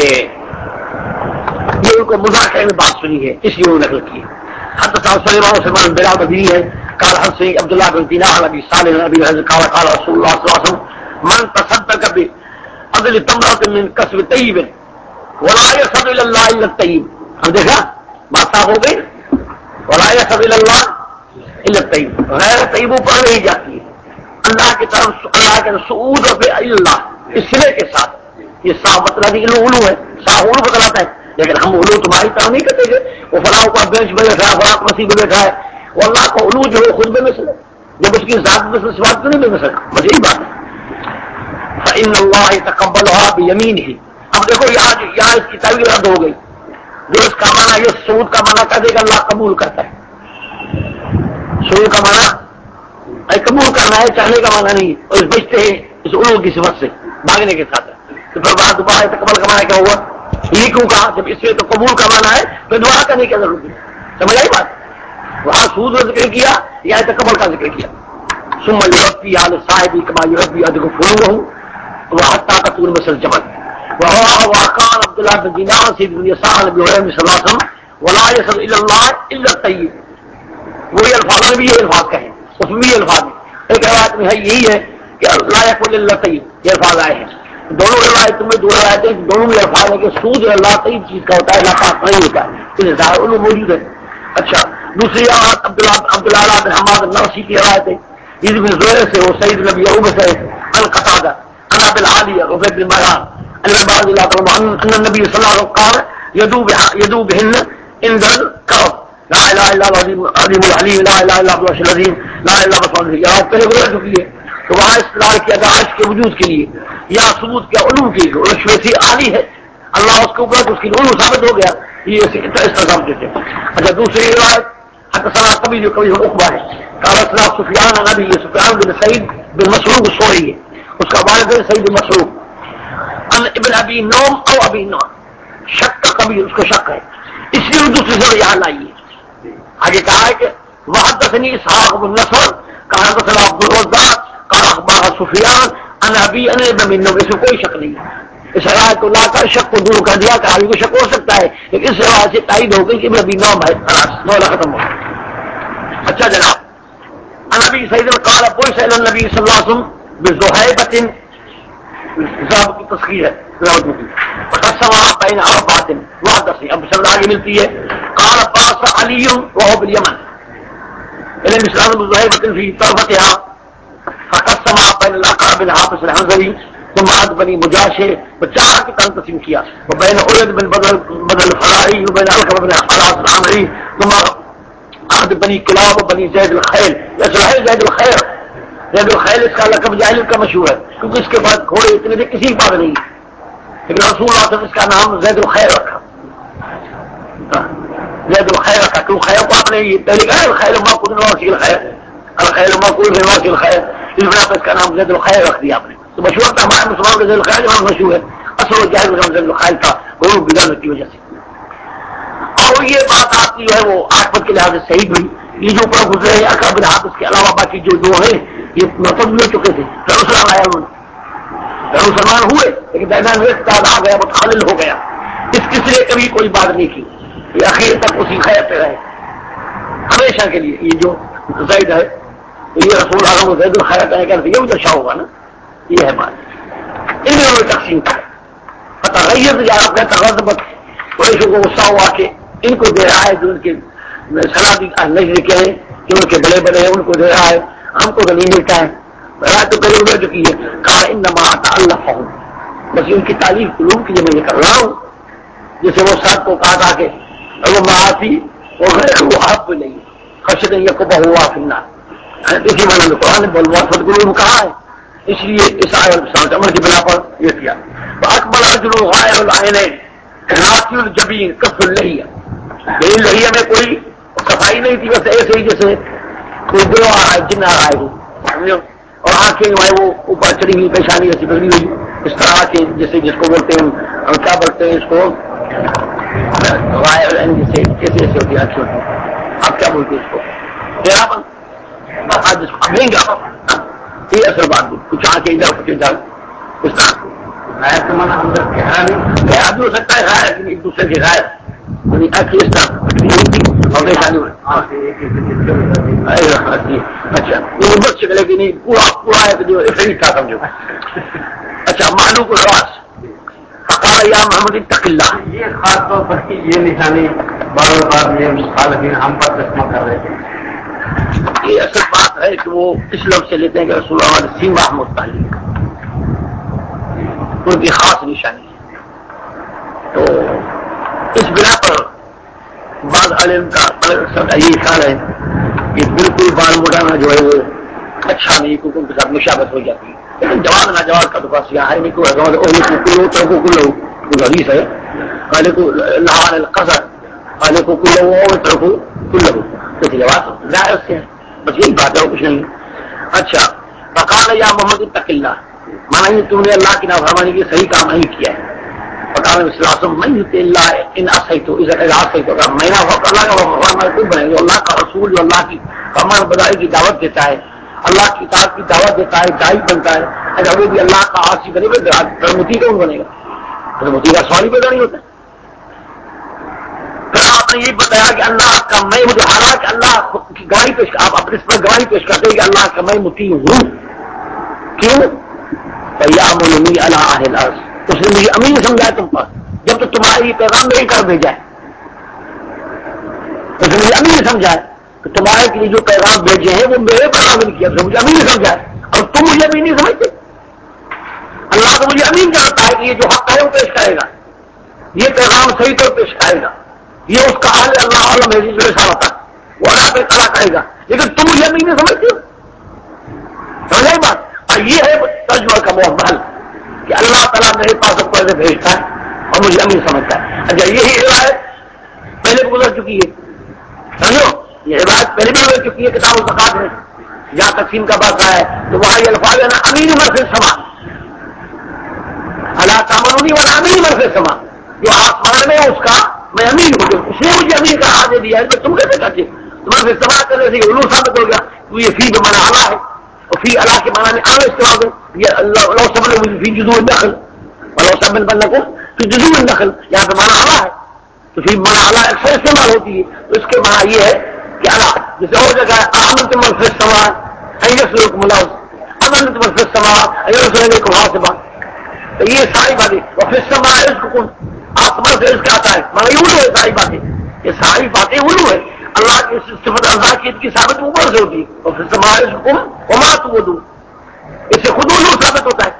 یہ ان کو مذاکرے میں بات سنی ہے اس لیے انہوں نے نقل کی. حدثنا سليمان بن بدری ہے قال حدثني عبد الله بن دينار ابي صالح ابي هريره قال قال رسول الله صلى الله عليه وسلم من تصدق بعدل تمرة من كسب طيب ولا يصل الى الله الا الطيب. ہم دیکھا بات صاف ہو گئی. ولا يصل الى الله الا الطيب غیر طیب پر نہیں جاتی ہے اللہ کی طرف. اللہ کے سعود و اللہ اس سلے کے ساتھ یہ صاف مطلب علو ہے صاف علو بتلاتا ہے لیکن ہم علو تمہاری طرح نہیں کرتے گے. وہ فلاں کا بینچ میں بیٹھا ہے فلاں مسیح میں بیٹھا ہے وہ اللہ کا علو جو ہے خود میں مثل ہے جب اس کی ذات میں سوات کیوں نہیں بے مثل بس یہی بات ہے. فإن اللہ تقبلها بيمینہ. اب دیکھو یہاں اس کی تعبیر رد ہو گئی. جو اس کا معنی یہ سعود کا معنی کر دے گا اللہ قبول کرتا ہے. سعود کا معنی قبول کرنا ہے چاہنے کا معنی نہیں. اور اس بچتے ہیں اس علو کی صفت سے بھاگنے کے ساتھ. تو پھر بعد دوبارہ تقبل کا معنی کیا ہوا یہ کیوں کہا جب اس سے تو قبول کا معنی ہے تو دعا کرنے کی ضرورت ہے. سمجھ آئی بات. وہاں سود کا ذکر کیا یا تقبل کا ذکر کیا. ثم يربي على صاحب كما يربي ادغ فلوه وحتى تطول مثل الجبل. وقال عبد الله بن دينار سيد بن يسار النبي صلى الله عليه وسلم ولا يصل الى الله الا الطيب. وہی الفاظ بھی یہ الفاظ کہیں اس میں بھی الفاظ ہیں. ایک روایت میں ہے یہی ہے کہ لا يقول الا الطيب یہ الفاظ آئے ہیں. دونوں روایتوں میں دو روایتیں دونوں میں الفاظ ہے کہ سود اللہ طیب چیز کا ہوتا ہے اللہ پاک نہیں ہوتا ہے. اس ظاہر علوم موجود ہے. اچھا دوسری روایت عبداللہ بن حماد النوسی کی روایت ہے عید بن زہر سے وہ سعید نبی یعقوب سے القتادہ انا بالعالیہ عبید بن مران ان بعض اللہ تعالی ان النبی صلی اللہ علیہ وسلم قال يدو بهن عند الكرب لا الہ الا اللہ عظیم الحلیم لا الہ الا اللہ العظیم لا الہ الا اللہ. یہ پہلے گزر چکی ہے تو وہاں استدلال کیا گیا عرش کے وجود کے لیے یا ثبوت کیا علوم کے لیے. عرش ویسی عالی ہے اللہ اس کے اوپر اس کی علوم ثابت ہو گیا یہ اس طرح دیتے. اچھا دوسری روایت حدثنا کبھی عقبہ ہے قال حدثنا سفیان عن ابی سفیان بن سعید بن مسروق الصوری ہے اس کا والد ہے سعید بن مسروق ان ابن ابی نوم او ابی نوم شک کبھی اس کو شک ہے اس لیے دوسری سے یہاں لائی ہے. آگے کہا ہے کہ وحدثنی اسحاق بن نصر قال حدثنا عبد الرزاق قال اخبرنا سفیان عن ابی ان ابن نوم. اس میں کوئی شک نہیں ہے. اس روایت کو لا کر شک کو دور کر دیا کہ آگے کو شک ہو سکتا ہے لیکن اس روایت سے تائید ہو گئی کہ ابھی نوم ہے خلاص مولا ختم ہو. اچھا جناب نبی سعید قال کوئی سیل النبی صلی اللہ علیہ وسلم بزہیبۃ ضرب کی تسخیر ہے قسمہ بین اربعۃ وحدثنی اب سب آگے ملتی ہے قال باس علی وهو بالیمن الى مثال بزہیبۃ فی طرفتها فقسمہ بین الاقرب الحافظ الحنظلی ثم عاد بنی مجاشے، وہ 4 کی طرح تقسیم کیا، وہ بین اولد بن بدل فرائی بین القم بن حراس العامری، ثم عاد بنی کلاب و بنی زید الخیل، زید الخیر، زید الخیل اس کا لقب جاہلیت کا مشہور ہے کیونکہ اس کے بعد گھوڑے اتنے تھے کسی کے پاس نہیں، لیکن رسول اللہ صلی اللہ علیہ وسلم اس کا نام زید الخیر رکھا، زید الخیر رکھا کیوں خیر کو آپ نے یہ پہلے کہا الخیر ما کل نواسی الخیر، الخیر ما کل نواسی الخیر، اس بنا پر اس کا نام زید الخیر رکھ دیا آپ نے، تو مشہور تھا ہمارے مسلمان کا زید الخیر جو مشہور ہے، اصل و جاہل کا زید الخیر تھا غروب بگڑنے کی وجہ سے۔ اور یہ بات آپ کی جو ہے وہ آخرت کے لحاظ سے صحیح ہوئی، یہ جو اوپر گزرے ہیں اقرب بن حابس کے علاوہ باقی جو دو ہیں یہ مفد ہو چکے تھے، مسلمان آیا انہوں نے مسلمان ہوئے لیکن درمیان میں اقتدار آ گیا، متخلل ہو گیا، اس لیے کبھی کوئی بات نہیں کی، یہ اخیر تک اسی خیر پہ رہے ہمیشہ کے لیے۔ یہ جو زید ہے یہ رسول اعظم زید الخیر کہنے کا یہ درشا ہوگا نا، یہ ہے بات، ان میں تقسیم کا تغیر یا اپنے تغذبت قریشوں کو غصہ ہوا کہ ان کو دے رہا ہے جو ان کے سلادی نجر کے ہیں کہ ان کے بڑے بڑے ہیں ان کو دے رہا ہے، ہم کو تو نہیں ملتا ہے، تو غریب ہو چکی ہے، کہا انما تعلق ہوں، بس ان کی تعریف علوم کی میں یہ کر رہا ہوں، جسے وہ صاحب کو کہا تھا کہ وہ معافی وہ آپ نہیں خرچ نہیں کو بہوا فننا، اسی میں نے قرآن بولوافت گرو نے کہا ہے، اس لیے اس آئے عمر کی بنا پر یہ کیا۔ اکبر ارجن غائر العین ناصر الجبین کف اللحیہ، یہی لہیہ میں کوئی صفائی نہیں تھی، بس ایسے ہی جیسے کوئی دو آ رہا ہے جن آ رہا ہے سمجھو، اور آنکھیں جو ہے وہ اوپر چڑھی ہوئی پیشانی ایسی بگڑی ہوئی اس طرح کے جیسے جس کو بولتے ہیں ہم کیا بولتے ہیں اس کو جیسے کیسے ایسے ہوتی ہے آنکھیں ہوتی ہے، آپ کیا بولتے ہیں اس کو تیرا پن جس کو اب نہیں گا یہ اصل بات کچھ آنکھیں ادھر کچھ ادھر اس طرح غائب تو مانا اندر گہرا نہیں، گہرا بھی ہو سکتا ہے غائب لیکن ایک دوسرے کے غائب یعنی آنکھیں اس طرح پکڑی ہوئی تھی اور پیشانی میں اچھا یہ بس سے لیکن نہیں پورا پورا ہے جو صحیح تھا سمجھو۔ اچھا معلوم کو خاص فقال یا محمد اتق اللہ، یہ خاص طور پر یہ نشانی بار بار یہ مخالفین ہم پر چشمہ کر رہے تھے، یہ اصل بات ہے کہ وہ اس لفظ سے لیتے ہیں کہ رسول اللہ علیہ سیما مستعلق ان کی خاص نشانی ہے، تو اس بنا پر بعض علم کا یہ خیال ہے کہ بالکل بال مڈانا جو ہے وہ اچھا نہیں کیونکہ ان کے ساتھ مشابت ہو جاتی ہے، لیکن جواز ناجواز کا تو بس یہاں ہے نہیں کوئی حدیث ہے خالے کو لہان القصر خالے کو کلو اور طرف کلو تو جواز جائز سے ہے، بس یہی بات ہے کچھ نہیں۔ اچھا فقال یا محمد اتق اللہ، مانا یہ تم نے اللہ کی نافرمانی کی صحیح کام نہیں کیا ہے، فقال وسلم من یطع اللہ ان عصیت اذا عصیت، میں نہ اللہ کا فرمان خود بنے گا، اللہ کا رسول جو اللہ کی فرمان برداری کی دعوت دیتا ہے، اللہ کی اطاعت کی دعوت دیتا ہے، داعی بنتا ہے، اگر وہ بھی اللہ کا عاصی بنے گا تو متی کون بنے گا، متی کا سوال ہی پیدا نہیں ہوتا۔ پھر آپ نے یہ بتایا کہ اللہ کا میں مجھے حالانکہ اللہ کی گواہی پیش آپ اپنے اس پر گواہی پیش کرتے ہیں کہ اللہ کا میں متی ہوں، کیوں فیامننی علی اہل الارض، اس نے مجھے امین سمجھایا تم پر، جب تو تمہارا یہ پیغام نہیں کر بھیجا ہے، اس نے مجھے امین سمجھا ہے کہ تمہارے کے لیے جو پیغام بھیجے ہیں وہ میرے پیغام نے کیا، مجھے امین سمجھا ہے، اور تم مجھے امین نہیں سمجھتے، اللہ تو مجھے امین جانتا ہے کہ یہ جو حق ہے وہ پیش کرے گا، یہ پیغام صحیح طور پیش کرے گا، یہ اس کا حال اللہ عالم ہے جس میں ہوتا ہے وہ اللہ پہ کھڑا کرے گا، لیکن تم مجھے امین نہیں سمجھتے، سمجھا بات۔ اور یہ ہے ترجمہ کا محبت کہ اللہ تعالیٰ میرے پاس سب کو بھیجتا ہے اور مجھے امین سمجھتا ہے۔ اچھا یہی روایت پہلے بھی گزر چکی ہے، سمجھو یہ روایت پہلے بھی گزر چکی ہے کتاب الزکات میں، جہاں تقسیم کا بات ہے تو وہاں یہ الفاظ ہے نا امین مرفی سما، اللہ تعملونی والا امین مرفی سما، جو آسمان میں اس کا میں امین ہو گیا، اس نے مجھے امین کا آگے دیا ہے، تم کیسے کرتے مرفی سما کرنے سے علو ثابت ہو گیا، تو یہ فی بمانا اللہ ہے، اور فی اللہ کے معنی میں عام استعمال یہ اللہ سبحانہ فی جذوع النخل ولو سبن بنکم فی جذوع النخل، یہاں پہ معنی اللہ ہے تو فی معنی اللہ اکثر استعمال ہوتی ہے، تو اس کے معنی یہ ہے کہ اللہ جیسے اور جگہ آمنت من فی السماء ان یسلکم الارض آمنت من فی السماء ان یرسلکم حاسبا، تو یہ ساری باتیں وفی السماء رزقکم، آسمان سے رزق آتا ہے، مگر یہ علو ہے ساری باتیں، یہ ساری باتیں علو ہے، اللہ کی صفت الذاتیت کی ثابت اوپر سے ہوتی ہے، وفی السماء رزقکم وما توعدون، اس سے خود علو ثابت ہوتا ہے،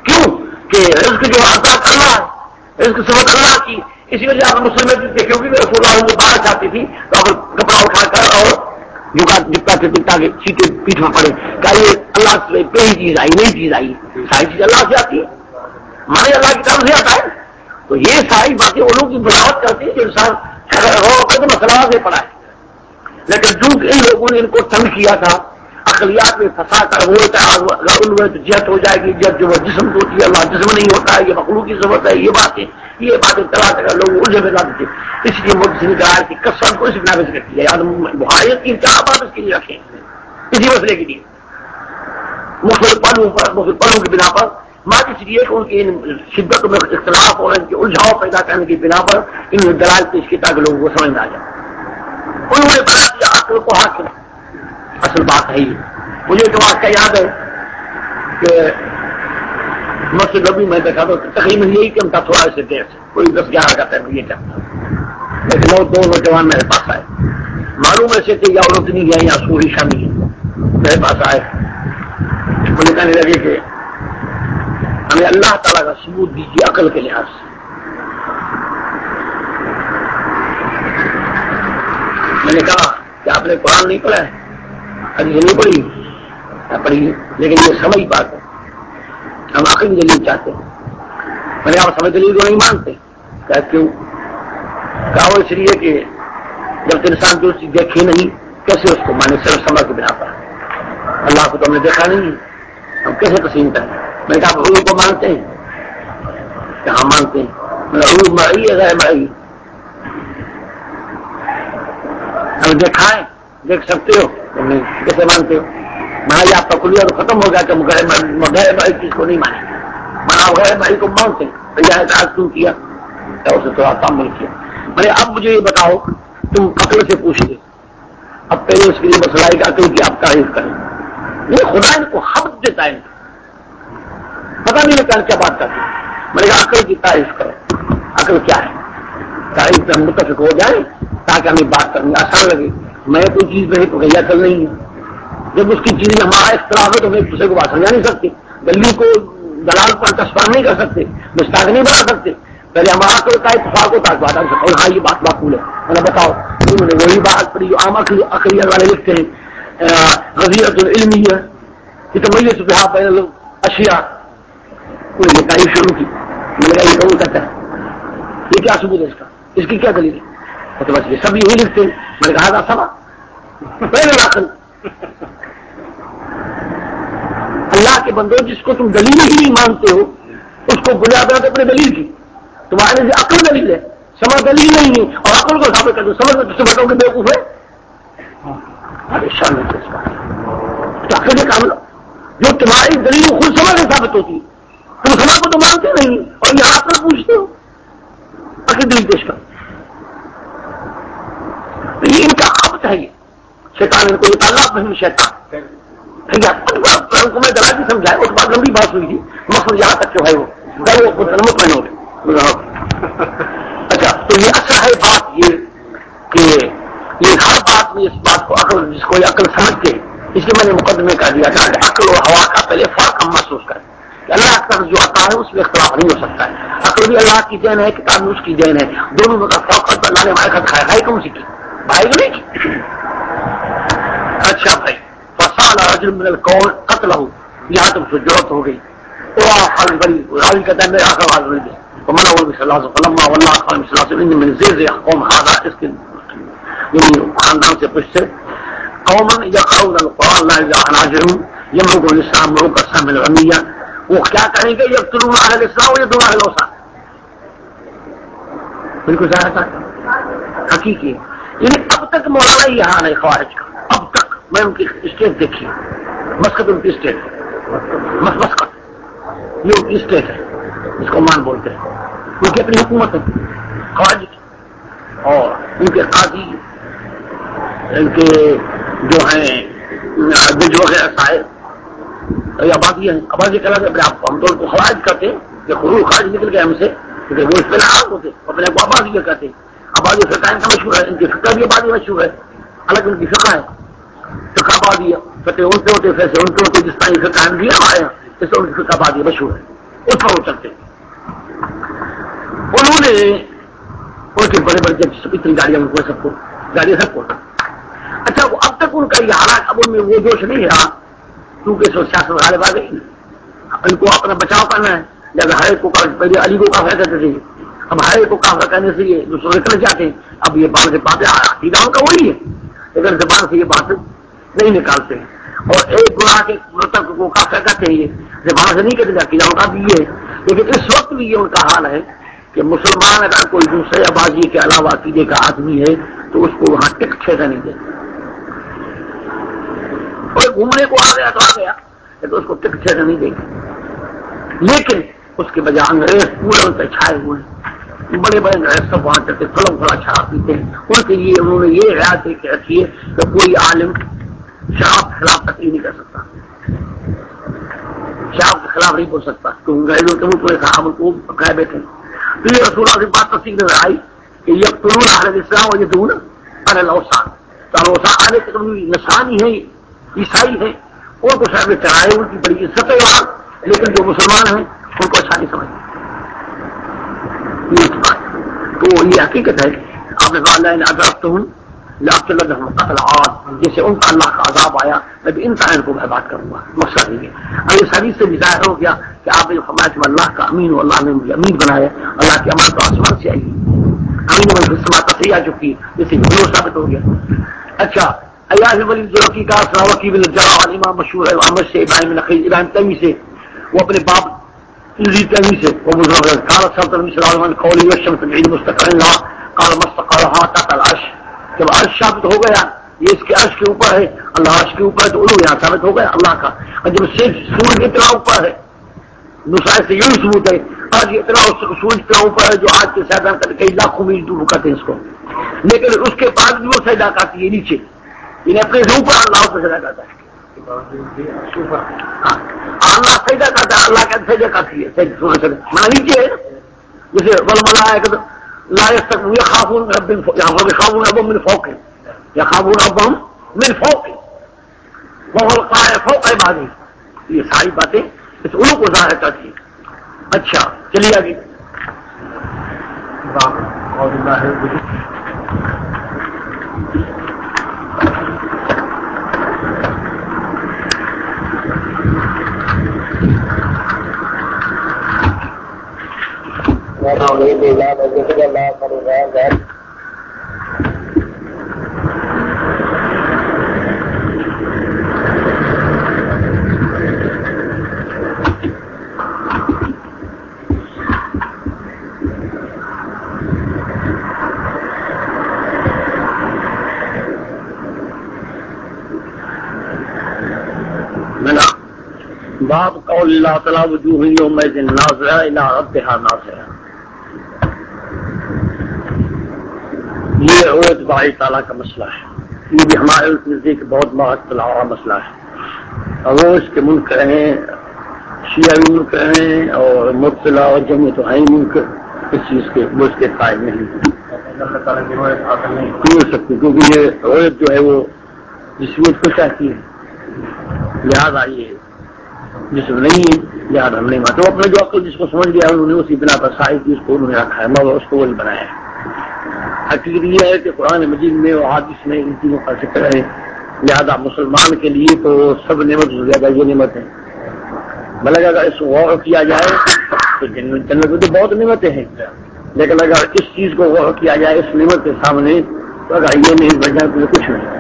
کیوں کہ رزق جو عطا اللہ ہے، رزق صفت اللہ کی، اسی وجہ آپ مسلم دیکھیں گے رسول اللہ وہ باہر جاتی تھی تو اگر کپڑا اٹھا کر اور جپتا کے تاکہ چیٹے پیٹھ میں پڑے کہ یہ اللہ سے پہلی چیز آئی، نئی چیز آئی، ساری چیز اللہ سے آتی ہے، ہمارے اللہ کی طرف سے آتا ہے. تو یہ ساری باتیں ان لوگوں کی بڑھاوٹ کرتی ہیں جو انسان تو مسئلہ سے پڑا ہے. لیکن چونکہ ان لوگوں نے ان کو تنگ کیا تھا، عقلیات میں پھنسا کر وہ جہت ہو جائے گی، جب جو وہ جسم ہوتی ہے اللہ جسم نہیں ہوتا ہے، یہ مخلوق کی ضرورت ہے، یہ باتیں چلا کر لوگ الجھے میں لاتے تھے. اس لیے مجھ نے کہا کہ قسم کو اس بنا میں ذکر کیا بخاری 3-4 بات اس کے لیے رکھیں اسی مسئلے کے لیے مختلف پہلوؤں کی بنا پر. بات اس لیے کہ ان کی شدت میں اختلاف اور ان کے الجھاؤ پیدا کرنے کی بنا پر ان دلائل پیش کی تاکہ لوگوں کو سمجھ میں آ جائے. انہوں نے بنا دیا عقل کو حاکم. اصل بات ہے یہ. مجھے جو واقعہ یاد ہے کہ مسجد نبوی میں دیکھا تو تقریباً یہی کم تھا، تھوڑا سے دیر سے کوئی 10-11 کا ٹائم یہ چلتا، لیکن وہ 2 نوجوان میرے پاس آئے، معلوم ایسے تھے یا اردنی ہے یا سوری شامی ہے، میرے پاس آئے. مجھے کہنے لگے کہ ہمیں اللہ تعالیٰ کا ثبوت دیجیے عقل کے لحاظ سے. میں نے کہا کہ آپ نے قرآن نہیں پڑھا ہے، حدیث نہیں پڑھی، لیکن یہ سمجھ بات ہے، ہم عقلی دلیل چاہتے ہیں. میں نے آپ سمجھ دلیل کو نہیں مانتے. کہا کیوں؟ کہا وہ اس لیے کہ جب انسان جو چیز دیکھے نہیں کیسے اس کو مانے، صرف سمجھ کے بنا پر. اللہ کو تو ہم نے دیکھا نہیں، ہم کیسے تسلیم کریں؟ میں نے کہا آپ روح کو مانتے ہیں؟ کہ ہاں مانتے ہیں. روح مرئی ہے غیر مرئی؟ ہم دیکھا ہے، دیکھ سکتے ہو؟ تم نہیں کیسے مانتے ہو؟ مانا آپ کا کلیہ تو ختم ہو گیا کہ غیر مرئی چیز کو نہیں مانے. مانا غیر مرئی کو مانتے ہیں. اعتراض کیوں کیا؟ اسے تھوڑا تعمل کیا. میں نے اب مجھے یہ بتاؤ، تم عقل سے پوچھ لے. اب پہلے اس کے لیے مسئلہ ہے کہ عقل کی آپ تعریف کریں. یہ خدا ان کو حمد دیتا ہے، پتہ نہیں لگتا کیا بات کرتے. میں نے کہا عقل کی تعریف کرو. عقل کیا ہے؟ تعریف میں ہم متفق ہو جائیں تاکہ ہمیں بات کرنی آسان لگے. میں کوئی چیز نہیں تو کہیں عقل نہیں ہے. جب اس کی چیز میں ہمارا اختلاف ہے تو ہم ایک دوسرے کو بات سمجھا نہیں سکتے، دلی کو دلال پر تصفان نہیں کر سکتے، مستاق نہیں بنا سکتے. پہلے ہمارا عقل کا اتفاق ہوتا ہے بات آ سکتا. ہاں یہ بات معقول ہے. میں نے بتاؤ انہوں نے وہی بات پڑھی جو عام عقلیت والے لکھتے ہیں، غزیرۃ العلمیہ کی تمیز بہا بین الاشیاء. انہوں نے تعریف شروع کی. میں نے کہا یہ کون کہتا ہے؟ یہ کیا ثبوت ہے اس کا؟ اس کی کیا دلیل ہے؟ تو بس یہ سب یہی لکھتے ہیں. میں نے کہا تھا سما پہلے عقل. اللہ کے بندو جس کو تم دلیل ہی نہیں مانتے ہو اس کو بنیاد بناتے اپنے دلیل کی. تمہارے لیے عقل دلیل ہے، سمجھ دلیل نہیں ہے، اور عقل کو ثابت کر دو. سمجھ میں کسی بتاؤ کہ بیوقوف ہے؟ پریشان ہے اس بات. عقل یہ کام جو تمہاری دلیل خود سمجھ میں ثابت ہوتی ہے، تم سمجھ کو تو مانتے نہیں اور یہاں عقل پوچھتے ہو. عقل دلیل پیش کرو. یہ ان کا عبد ہے. یہ شیطان ان کو یہ تعلق نہیں شیطان کو میں دلالی سمجھایا. اس بات لمبی بات ہوئی تھی، مقصد یہاں تک جو ہے وہ مطمئن ہو گئے. اچھا تو یہ اصل ہے بات یہ کہ یہ ہر بات میں اس بات کو عقل جس کو یہ عقل سمجھتے ہیں. اس لیے میں نے مقدمے کر دیا تھا کہ عقل اور ہوا کا پہلے فرق ہم محسوس کریں کہ اللہ کا جو آتا ہے اس میں اختلاف نہیں ہو سکتا ہے. عقل بھی اللہ کی دین ہے، کتاب بھی اس کی دین ہے. دونوں میں کا فرق ہے. اللہ نے ہمارے ساتھ کھایا کون سی کی بھائی کو نہیں کی. اچھا بھائی فصال رجل من القول قتلہ، یہاں تم سے ضرورت ہو گئی. راوی کہتا ہے میرا آخر حاضر نہیں ہے تو منع وہ بھی صلی اللہ علیہ وسلم واللہ خالم صلی اللہ علیہ وسلم من زیر قوم ہاضا. اس کے خاندان سے پوچھتے قومن یقرؤون القرآن لا یعناجرهم یمرقون الاسلام مروق السهم الرمیہ. وہ کیا کہیں گے؟ یقتلون اہل الاسلام ویدعون اہل الاوثان. بالکل ظاہر تھا حقیقی ہے. یعنی اب تک مولانا یہاں نہیں خوارج کا. اب تک میں ان کی اسٹیٹ دیکھی، مسقط ان کی اسٹیٹ مسقط یہ ان کی اسٹیٹ ہے جس کو مان بولتے ہیں. ان کی اپنی حکومت ہے خوارج کی، اور ان کے قاضی ان کے جو ہیں جج وغیرہ صاحب آبادی ہیں. آبادی کہنا کہ اپنے آپ کو ہم تو ان کو خوارج کرتے ہیں کہ خروج خارج نکل گئے ہم سے کیونکہ وہ اس پہ ناراض ہوتے اپنے کو آبادی کہتے ہیں. آبادی فقہ ان کا مشہور ہے، ان کی فقہ بھی آبادی مشہور ہے. الگ ان کی فقہ ہے فقہ آبادی ہے. فتح ان سے ہوتے فیصلے ان سے ہوتے. جس طرح فقہ ہم بھی ہمارے یہاں اس سے ان کی فقہ آبادی مشہور ہے. اس پر وہ چلتے انہوں نے ان کے بڑے بڑے جب اتنی گاڑیاں ان کو سب کو گاڑیاں سب کو اچھا وہ اب تک ان کا یہ حالات اب ان میں وہ جوش نہیں رہا کیونکہ سیاست غالب آ گئی ان کو اپنا بچاؤ کرنا ہے. جب ہر کو پہلے علی کو کافر کرتے تھے اب ہر کو کافر کرنے سے یہ دوسرے نکل جاتے ہیں. اب یہ بات سے باتیں عقیدہ کا وہی ہے لیکن زبان سے یہ بات نہیں نکالتے اور ایک گناہ کے مرتب کو کافر کرتے ہیں. یہ زبان سے نہیں کہتے عقیدہ کا بھی یہ ہے لیکن اس وقت بھی یہ ان کا حال ہے کہ مسلمان اگر کوئی دوسرے آبادی کے علاوہ عقیدے کا آدمی ہے تو اس کو وہاں ٹک ٹھیکا نہیں دیتا. کوئی گھومنے کو آ گیا تو آ گیا لیکن اس کو ٹک ٹھیکا نہیں دے گا. لیکن اس کے بجائے انگریز پورے ان پہ چھائے ہوئے ہیں. بڑے بڑے انگریز سب وہاں چلتے کھلم کھلا شراب پیتے ہیں. ان کے لیے انہوں نے یہ رعایت رکھی ہے کہ کوئی عالم شراب کے خلاف تقریر نہیں کر سکتا, شراب کے خلاف نہیں بول سکتا کیونکہ انگریزوں کے منہ میں صحابہ کو پکائے بیٹھے. تو یہ رسول اللہ سے بات تصدیق نظر آئی کہ یہ قرون اہل اسلام اور یہ دون اہل الاوثان تو اوثان اہل تقریبی نصرانی ہیں عیسائی ہیں ان کو شاید چڑھائے ان کی بڑی عزت ہے وہاں لیکن جو مسلمان ہیں ان کو اچھا نہیں سمجھتے. تو یہ حقیقت ہے آپ نے اللہ عذاب ہوں قتل عاد جیسے ان کا اللہ کا عذاب آیا میں بھی ان طرح کو بات کروں گا. مقصد یہ ہے اب اس حدیث سے بھی ظاہر ہو گیا کہ آپ نے فرمایا کہ اللہ کا امین اللہ نے مجھے امین بنایا. اللہ کی امان تو آسمان سے آئی امین من السماء تصریح آ چکی جیسے وہ ثابت ہو گیا. اچھا ایاز ولی جو کی کا سراوکی بن الجرا امام مشہور ہے احمد سے ابراہیم نقی ابراہیم تیمی سے وہ اپنے باپ تیمی سے وہ بزرگ ہے. قال صلی اللہ علیہ وسلم قولی والشمس بعید مستقر لها قال مستقرها تحت العرش. جب عرش ثابت ہو گیا یہ اس کے عرش کے اوپر ہے اللہ عرش کے اوپر ہے تو یہاں ثابت ہو گیا اللہ کا. اور جب سورج اتنا اوپر ہے نسائے سے یوں ثبوت ہے آج اتنا سورج اتنا اوپر ہے جو آج کے سیدان کرتے کئی لاکھوں میل دور کرتے ہیں اس کو لیکن اس کے بعد بھی وہ سجدہ کرتی ہے نیچے انہیں اپنے اوپر اللہ کو سجدہ کرتا ہے. اللہ سجدہ کرتا ہے اللہ کا سجدہ کرتی ہے مانا نیچے ہے جیسے والملائکۃ لا يستكبرون يخافون ربهم من فوقهم يخافون ربهم من فوقهم وهو القاهر فوق عباده. یہ ساری باتیں اس علو کو ظاہر کرتی ہیں. اچھا چلیے آگے. باب قول اللہ تعالیٰ وجوہ یومئذ ناظرہ الی ربہا ناظرہ. یہ عورت باری تعالیٰ کا مسئلہ ہے. یہ بھی ہمارے نزدیک بہت بڑا مسئلہ ہے اور وہ اس کے منکر ہیں شیعہ منکر ہیں اور مبتلا اور جمعیت تو ہیں منکر اس چیز کے وہ اس کے قائم نہیں ہو سکتی کیونکہ یہ عورت جو ہے وہ جسمیت کو چاہتی ہے لہٰذا یہ جسم نہیں ہے لہٰذا ہم نہیں مانتے. وہ اپنے جو عقل جس کو سمجھ گیا انہوں نے اسی بنا پر ساری چیز کو انہوں نے رکھا ہے مگر اس کو وہی بنایا ہے. حقیقت یہ ہے کہ قرآن مجید میں اور حدیث میں ان چیزوں کا ذکر ہے لہذا مسلمان کے لیے تو سب نعمت سے زیادہ یہ نعمت ہے. بلکہ اگر اس کو غور کیا جائے تو جنت میں تو بہت نعمتیں ہیں لیکن اگر اس چیز کو غور کیا جائے اس نعمت کے سامنے تو اگر یہ نہیں بڑھ جائے تو کچھ نہیں.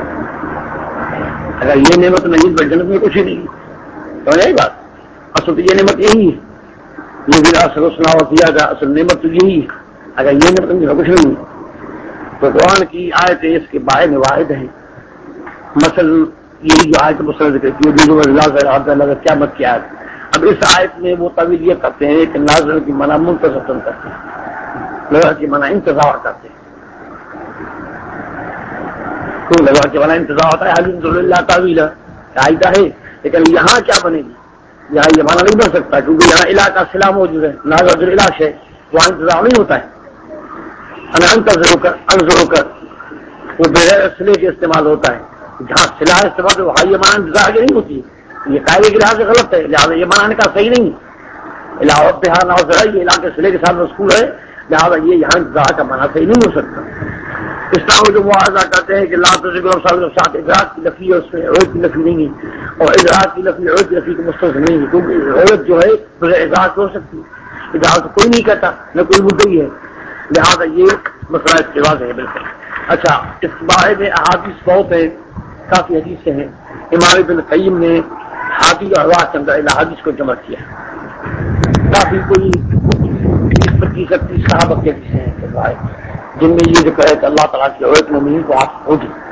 اگر یہ نعمت نہیں بڑھ جنت میں کچھ ہی نہیں تو یہی بات اصل تو یہ نعمت یہی ہے لیکن اصل سنا کیا گیا اصل نعمت تو یہی ہے. اگر یہ نعمت نہیں کچھ نہیں تو قرآن کی آیتیں اس کے باہر میں واحد ہیں. مثلا یہی جو آیت مسلم ذکر کیا مت کیا ہے. اب اس آیت میں وہ تعویل یہ کرتے ہیں کہ ناظر کی منع منتظر کرتے ہیں لگا کی منع انتظار کرتے ہیں. تو لگا کی منع انتظار ہوتا ہے الحمدللہ تعویل آئیدہ ہے لیکن یہاں کیا بنے گی یہاں یہ معنی نہیں بن سکتا کیونکہ یہاں الہ کا صلہ موجود ہے ناظر جو الہ ہے وہاں انتظار نہیں ہوتا ہے. انظر کر وہ بغیر صلے کے استعمال ہوتا ہے جہاں صلہ استعمال وہاں یہ معنی انتظار کی نہیں ہوتی. یہ قاعدے کے لحاظ سے غلط ہے لہٰذا یہ معنی کا صحیح نہیں. علاوہ بہار نہ یہ علاقے ضلع کے ساتھ مذکور ہے، لہٰذا یہ یہاں انتظار کا معنی صحیح نہیں ہو سکتا۔ اس طرح وہ جو معاوضہ کرتے ہیں کہ لا تذکر ساتھ ادراک کی لفظی اور اس میں عورت کی لفظی نہیں ہے، اور ادراک کی لفظی عورت کی لفظی کو مستثنی نہیں ہے، کیونکہ عورت جو ہے اسے ادراک ہو سکتی ہے، ادراک تو کوئی نہیں کہتا، نہ کوئی مدعی ہے، لہٰذا یہ مسئلہ اتواز ہے بالکل۔ اچھا، اس بارے میں احادیث بہت ہیں، کافی حدیثیں ہیں۔ امام ابن قیم نے حادی اور حواس کے اندر حدیث کو جمع کیا، کافی کوئی 20-25-30 صحابہ کے حدیثیں ہیں جن میں یہ ذکر ہے کہ اللہ تعالیٰ کی عورت مومنین کو آپ ہوگی۔